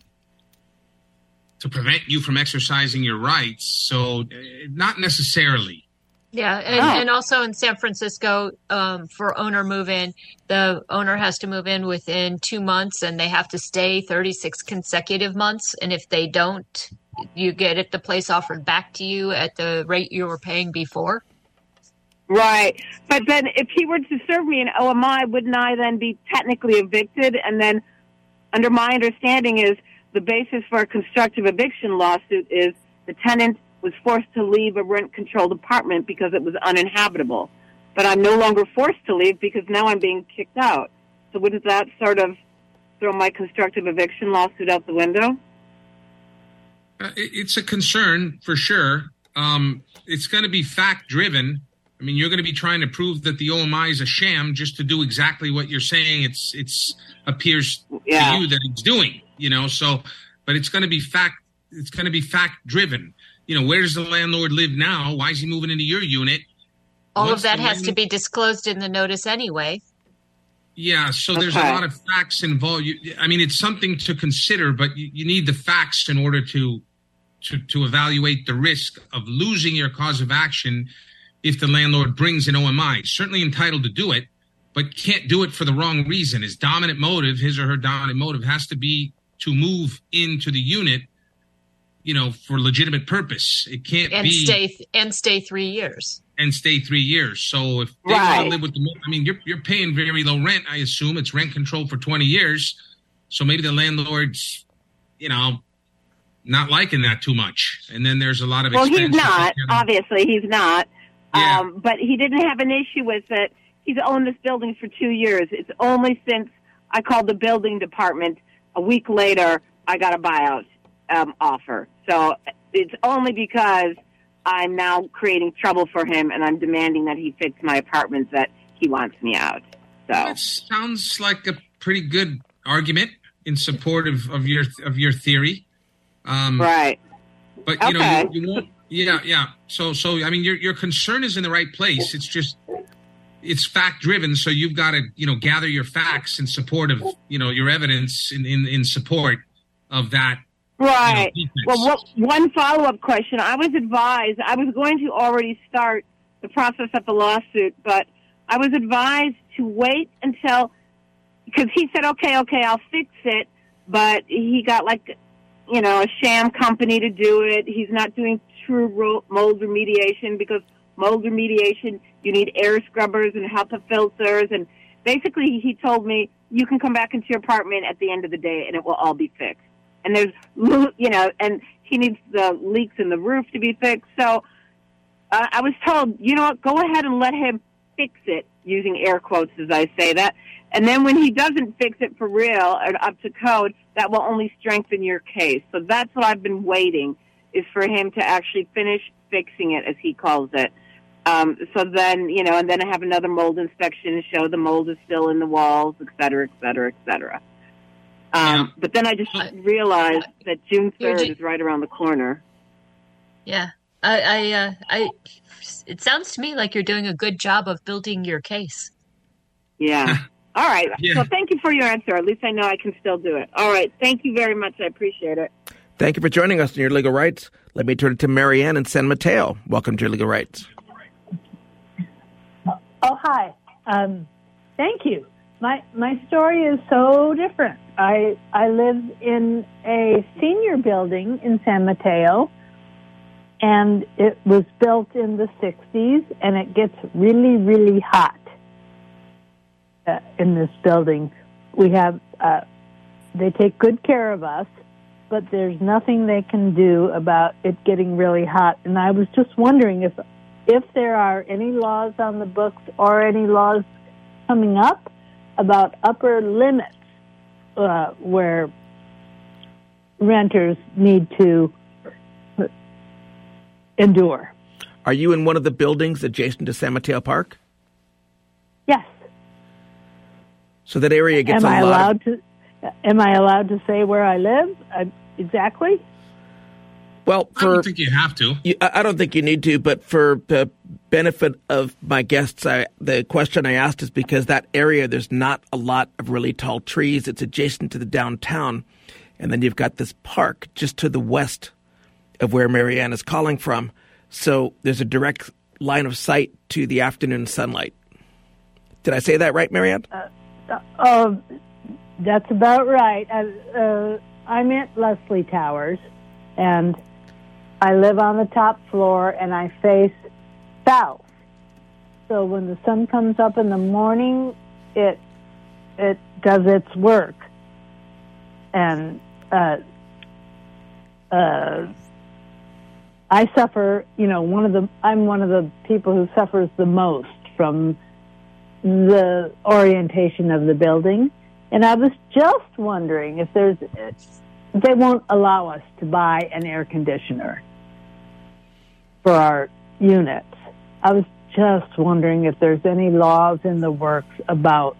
C: to prevent you from exercising your rights. So, uh, not necessarily.
B: Yeah, and,
I: Oh.
B: and also in San Francisco, um, for owner move-in, the owner has to move in within two months, and they have to stay thirty-six consecutive months. And if they don't, you get it, the place offered back to you at the rate you were paying before.
I: Right. But then if he were to serve me an O M I, wouldn't I then be technically evicted? And then, under my understanding, is the basis for a constructive eviction lawsuit is the tenant was forced to leave a rent-controlled apartment because it was uninhabitable. But I'm no longer forced to leave because now I'm being kicked out. So wouldn't that sort of throw my constructive eviction lawsuit out the window?
C: Uh, it, it's a concern for sure. Um, it's going to be fact-driven. I mean, you're going to be trying to prove that the O M I is a sham just to do exactly what you're saying. It's it's appears
I: Yeah.
C: to you that it's doing. You know, so but it's going to be fact. It's going to be fact-driven. You know, where does the landlord live now? Why is he moving into your unit?
B: All
C: Once
B: of that
C: the
B: has to
C: landlord-
B: be disclosed in the notice anyway.
C: Yeah, so there's
I: Okay.
C: a lot of facts involved. You, I mean, it's something to consider, but you, you need the facts in order to, to to evaluate the risk of losing your cause of action if the landlord brings an O M I. Certainly entitled to do it, but can't do it for the wrong reason. His dominant motive, his or her dominant motive, has to be to move into the unit, you know, for legitimate purpose. It can't
B: And
C: be
B: stay and stay three years.
C: and stay three years. So if they
I: Right.
C: want to live with the, I mean, you're you're paying very low rent. I assume it's rent control for twenty years. So maybe the landlord's, you know, not liking that too much. And then there's a lot of
I: Well, he's
C: expense.
I: not. Obviously, he's not.
C: Yeah.
I: Um, but he didn't have an issue with it. He's owned this building for two years. It's only since I called the building department a week later, I got a buyout um, offer. So it's only because I'm now creating trouble for him, and I'm demanding that he fix my apartment that he wants me out. So
C: That sounds like a pretty good argument in support of, of your of your theory. Um,
I: right.
C: But you
I: Okay.
C: know, you, you won't. Yeah, yeah. So, so I mean, your your concern is in the right place. It's just it's fact driven. So you've got to you know gather your facts in support of you know your evidence in in, in support of that.
I: Right.
C: You know, defense.
I: Well, what, one follow-up question. I was advised, I was going to already start the process of the lawsuit, but I was advised to wait until, because he said, okay, okay, I'll fix it, but he got like, you know, a sham company to do it. He's not doing true ro- mold remediation, because mold remediation, you need air scrubbers and HEPA filters, and basically he told me, you can come back into your apartment at the end of the day and it will all be fixed. And there's, you know, and he needs the leaks in the roof to be fixed. So uh, I was told, you know what, go ahead and let him fix it, using air quotes as I say that. And then when he doesn't fix it for real and up to code, that will only strengthen your case. So that's what I've been waiting, is for him to actually finish fixing it, as he calls it. Um, so then, you know, and then I have another mold inspection to show the mold is still in the walls, et cetera, et cetera, et cetera. Um,
C: Yeah.
I: But then I just realized that June
B: You're
I: third
B: ju-
I: is right around the corner.
B: Yeah. I, I, uh, I, it sounds to me like you're doing a good job of building your case.
I: Yeah. All right.
C: Yeah.
I: So thank you for your answer. At least I know I can still do it. All right. Thank you very much. I appreciate it.
A: Thank you for joining us in Your Legal Rights. Let me turn it to Marianne in San Mateo. Welcome to Your Legal Rights.
J: Oh, hi. Um, thank you. My my story is so different. I I live in a senior building in San Mateo, and it was built in the sixties, and it gets really, really hot uh, in this building. We have, uh, they take good care of us, but there's nothing they can do about it getting really hot. And I was just wondering if if there are any laws on the books or any laws coming up about upper limits uh, where renters need to endure.
A: Are you in one of the buildings adjacent to San Mateo Park?
J: Yes.
A: So that area gets
J: am
A: a
J: I
A: lot
J: allowed
A: of...
J: to? Am I allowed to say where I live? Uh, exactly.
A: Well,
C: I
A: for
C: don't think you have to.
A: you, I I don't think you need to, but for the benefit of my guests, I, the question I asked is because that area, there's not a lot of really tall trees. It's adjacent to the downtown. And then you've got this park just to the west of where Marianne is calling from. So there's a direct line of sight to the afternoon sunlight. Did I say that right, Marianne?
J: Uh, uh, that's about right. Uh, uh, I'm at Leslie Towers, and I live on the top floor, and I face south. So when the sun comes up in the morning, it it does its work. And uh, uh, I suffer, you know, one of the I'm one of the people who suffers the most from the orientation of the building. And I was just wondering if there's, they won't allow us to buy an air conditioner for our units. I was just wondering if there's any laws in the works about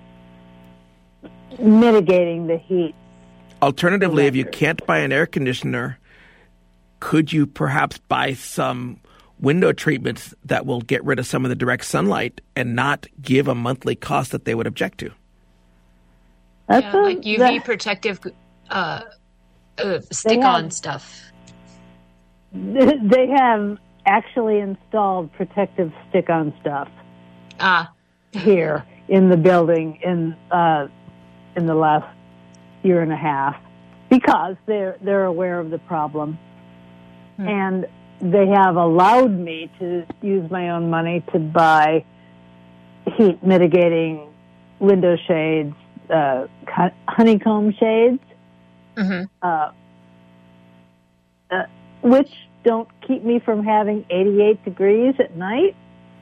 J: mitigating the heat.
A: Alternatively, if you can't buy an air conditioner, could you perhaps buy some window treatments that will get rid of some of the direct sunlight and not give a monthly cost that they would object to?
J: That's
B: Yeah,
J: a,
B: like U V
J: that,
B: protective uh, uh, stick-on
J: have-
B: stuff.
J: they have actually installed protective stick-on stuff
B: Ah,
J: here in the building in uh, in the last year and a half because they're they're aware of the problem,
B: Hmm.
J: and they have allowed me to use my own money to buy heat mitigating window shades, uh, honeycomb shades,
B: hmm
J: uh, uh, which don't keep me from having eighty-eight degrees at night.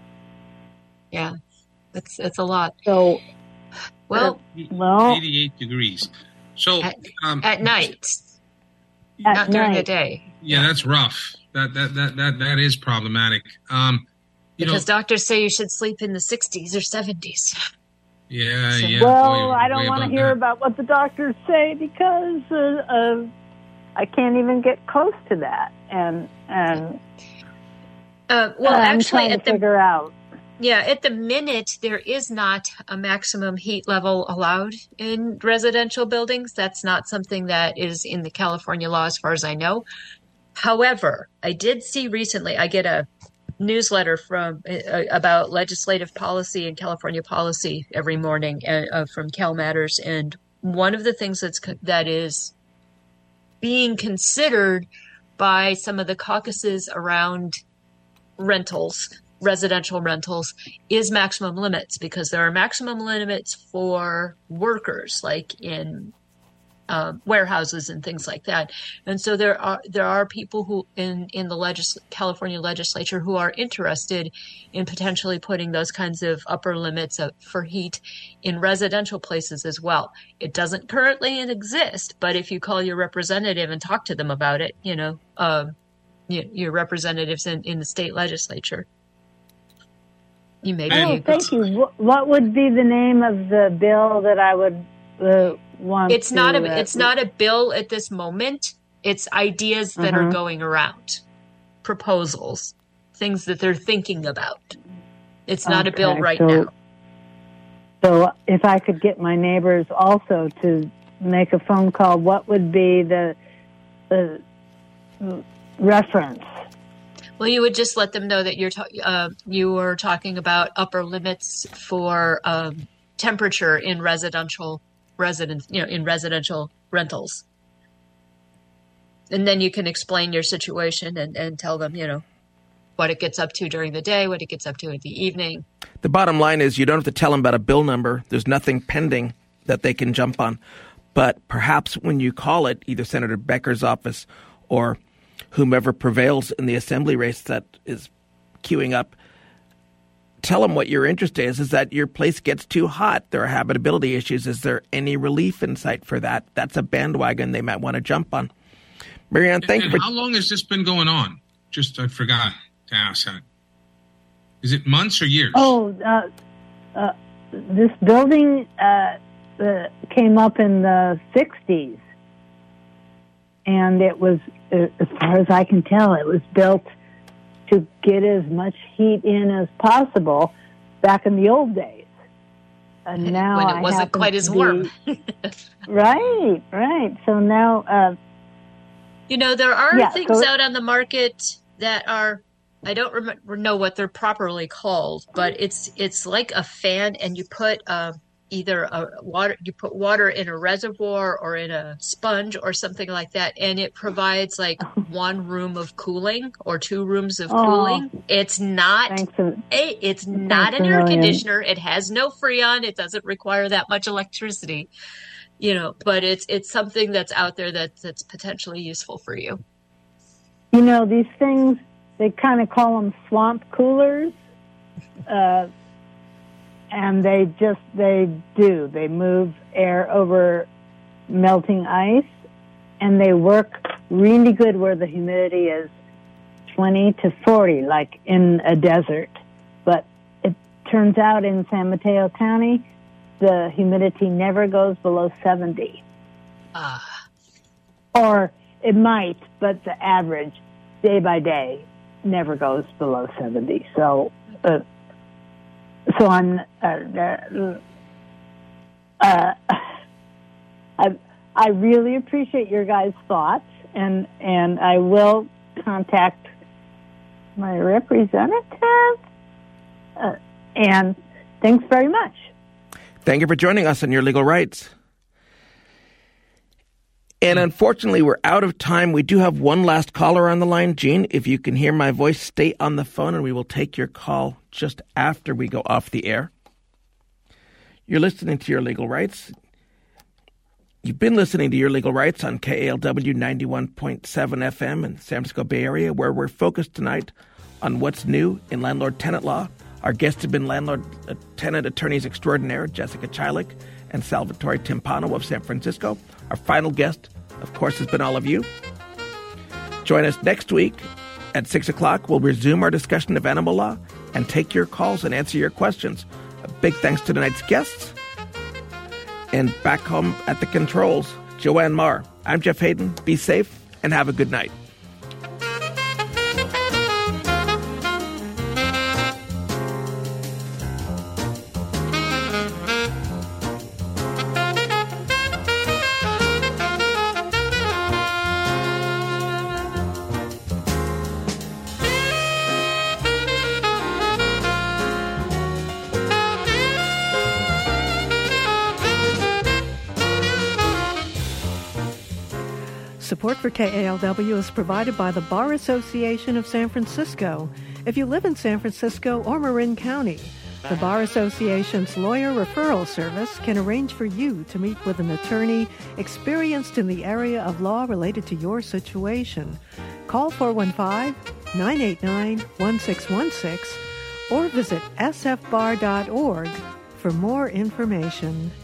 B: yeah, it's it's a lot.
J: So,
B: Well,
J: well,
C: eighty-eight degrees. So
B: At-
C: um,
B: at night,
J: at
B: not during the
J: night.
B: day,
C: yeah, that's rough. That that that that that is problematic. Um, you
B: because
C: know,
B: doctors say you should sleep in the sixties or seventies.
C: yeah,
B: So-
C: yeah.
J: Well,
C: boy,
J: I don't
C: way
J: want to
C: above
J: hear
C: that.
J: about what the doctors say because uh, uh, I can't even get close to that, and and
B: Uh, well,
J: I'm
B: actually,
J: trying
B: at
J: to
B: the
J: figure out.
B: yeah, at the minute there is not a maximum heat level allowed in residential buildings. That's not something that is in the California law, as far as I know. However, I did see recently. I get a newsletter from uh, about legislative policy and California policy every morning uh, uh, from Cal Matters, and one of the things that's co- that is being considered by some of the caucuses around rentals, residential rentals, is maximum limits, because there are maximum limits for workers, like in um, warehouses and things like that. And so there are there are people who in in the legis- California legislature who are interested in potentially putting those kinds of upper limits of, for heat in residential places as well. It doesn't currently exist, but if you call your representative and talk to them about it, you know, um, you, your representatives in, in the state legislature. you may
J: oh,
B: be able
J: thank
B: to.
J: you. What would be the name of the bill that I would uh, want?
B: It's
J: to,
B: not a.
J: uh,
B: It's not a bill at this moment. It's ideas that
J: Uh-huh.
B: are going around, proposals, things that they're thinking about. It's not a bill
J: Okay,
B: right
J: so-
B: now.
J: So if I could get my neighbors also to make a phone call, what would be the, the reference?
B: Well, you would just let them know that you're ta- uh, you were talking about upper limits for um, temperature in residential residence, you know, in residential rentals, and then you can explain your situation and, and tell them, you know, what it gets up to during the day, what it gets up to in the evening.
A: The bottom line is you don't have to tell them about a bill number. There's nothing pending that they can jump on. But perhaps when you call it, either Senator Becker's office or whomever prevails in the assembly race that is queuing up, tell them what your interest is, is that your place gets too hot. There are habitability issues. Is there any relief in sight for that? That's a bandwagon they might want to jump on. Marianne, thank
C: and
A: you for...
C: How long has this been going on? Just, I forgot to ask that. Is it months or years?
J: Oh, uh, uh, this building uh, uh, came up in the sixties. And it was, uh, as far as I can tell, it was built to get as much heat in as possible back in the old days. And now
B: when it
J: I
B: wasn't
J: happen
B: quite
J: to
B: as
J: be-
B: warm.
J: Right, right. So now... Uh,
B: You know, there are
J: Yeah,
B: things
J: so-
B: out on the market that are, I don't remember, know what they're properly called, but it's it's like a fan, and you put uh, either a water, you put water in a reservoir or in a sponge or something like that, and it provides like one room of cooling or two rooms of
J: Oh.
B: cooling. It's not
J: thanks a,
B: a, it's not
J: Thanks
B: an
J: a
B: air
J: million.
B: conditioner. It has no freon. It doesn't require that much electricity. You know, but it's it's something that's out there that that's potentially useful for you.
J: You know, these things, they kind of call them swamp coolers. Uh, and they just, they do. They move air over melting ice. And they work really good where the humidity is twenty to forty, like in a desert. But it turns out in San Mateo County, the humidity never goes below seventy.
B: Ah.
J: Or it might, but the average, day by day, never goes below seventy. So, uh, so I'm, uh, uh, uh, I, I really appreciate your guys' thoughts, and, and I will contact my representative. Uh, and thanks very much.
A: Thank you for joining us on Your Legal Rights. And unfortunately, we're out of time. We do have one last caller on the line. Gene, if you can hear my voice, stay on the phone and we will take your call just after we go off the air. You're listening to Your Legal Rights. You've been listening to Your Legal Rights on K A L W ninety-one point seven F M in the San Francisco Bay Area, where we're focused tonight on what's new in landlord-tenant law. Our guests have been landlord-tenant attorneys extraordinaire Jessica Chilik and Salvatore Timpano of San Francisco. Our final guest, of course, has been all of you. Join us next week at six o'clock. We'll resume our discussion of animal law and take your calls and answer your questions. A big thanks to tonight's guests. And back home at the controls, Joanne Marr. I'm Jeff Hayden. Be safe and have a good night.
F: Support for K A L W is provided by the Bar Association of San Francisco. If you live in San Francisco or Marin County, the Bar Association's lawyer referral service can arrange for you to meet with an attorney experienced in the area of law related to your situation. Call four one five, nine eight nine, one six one six or visit s f bar dot org for more information.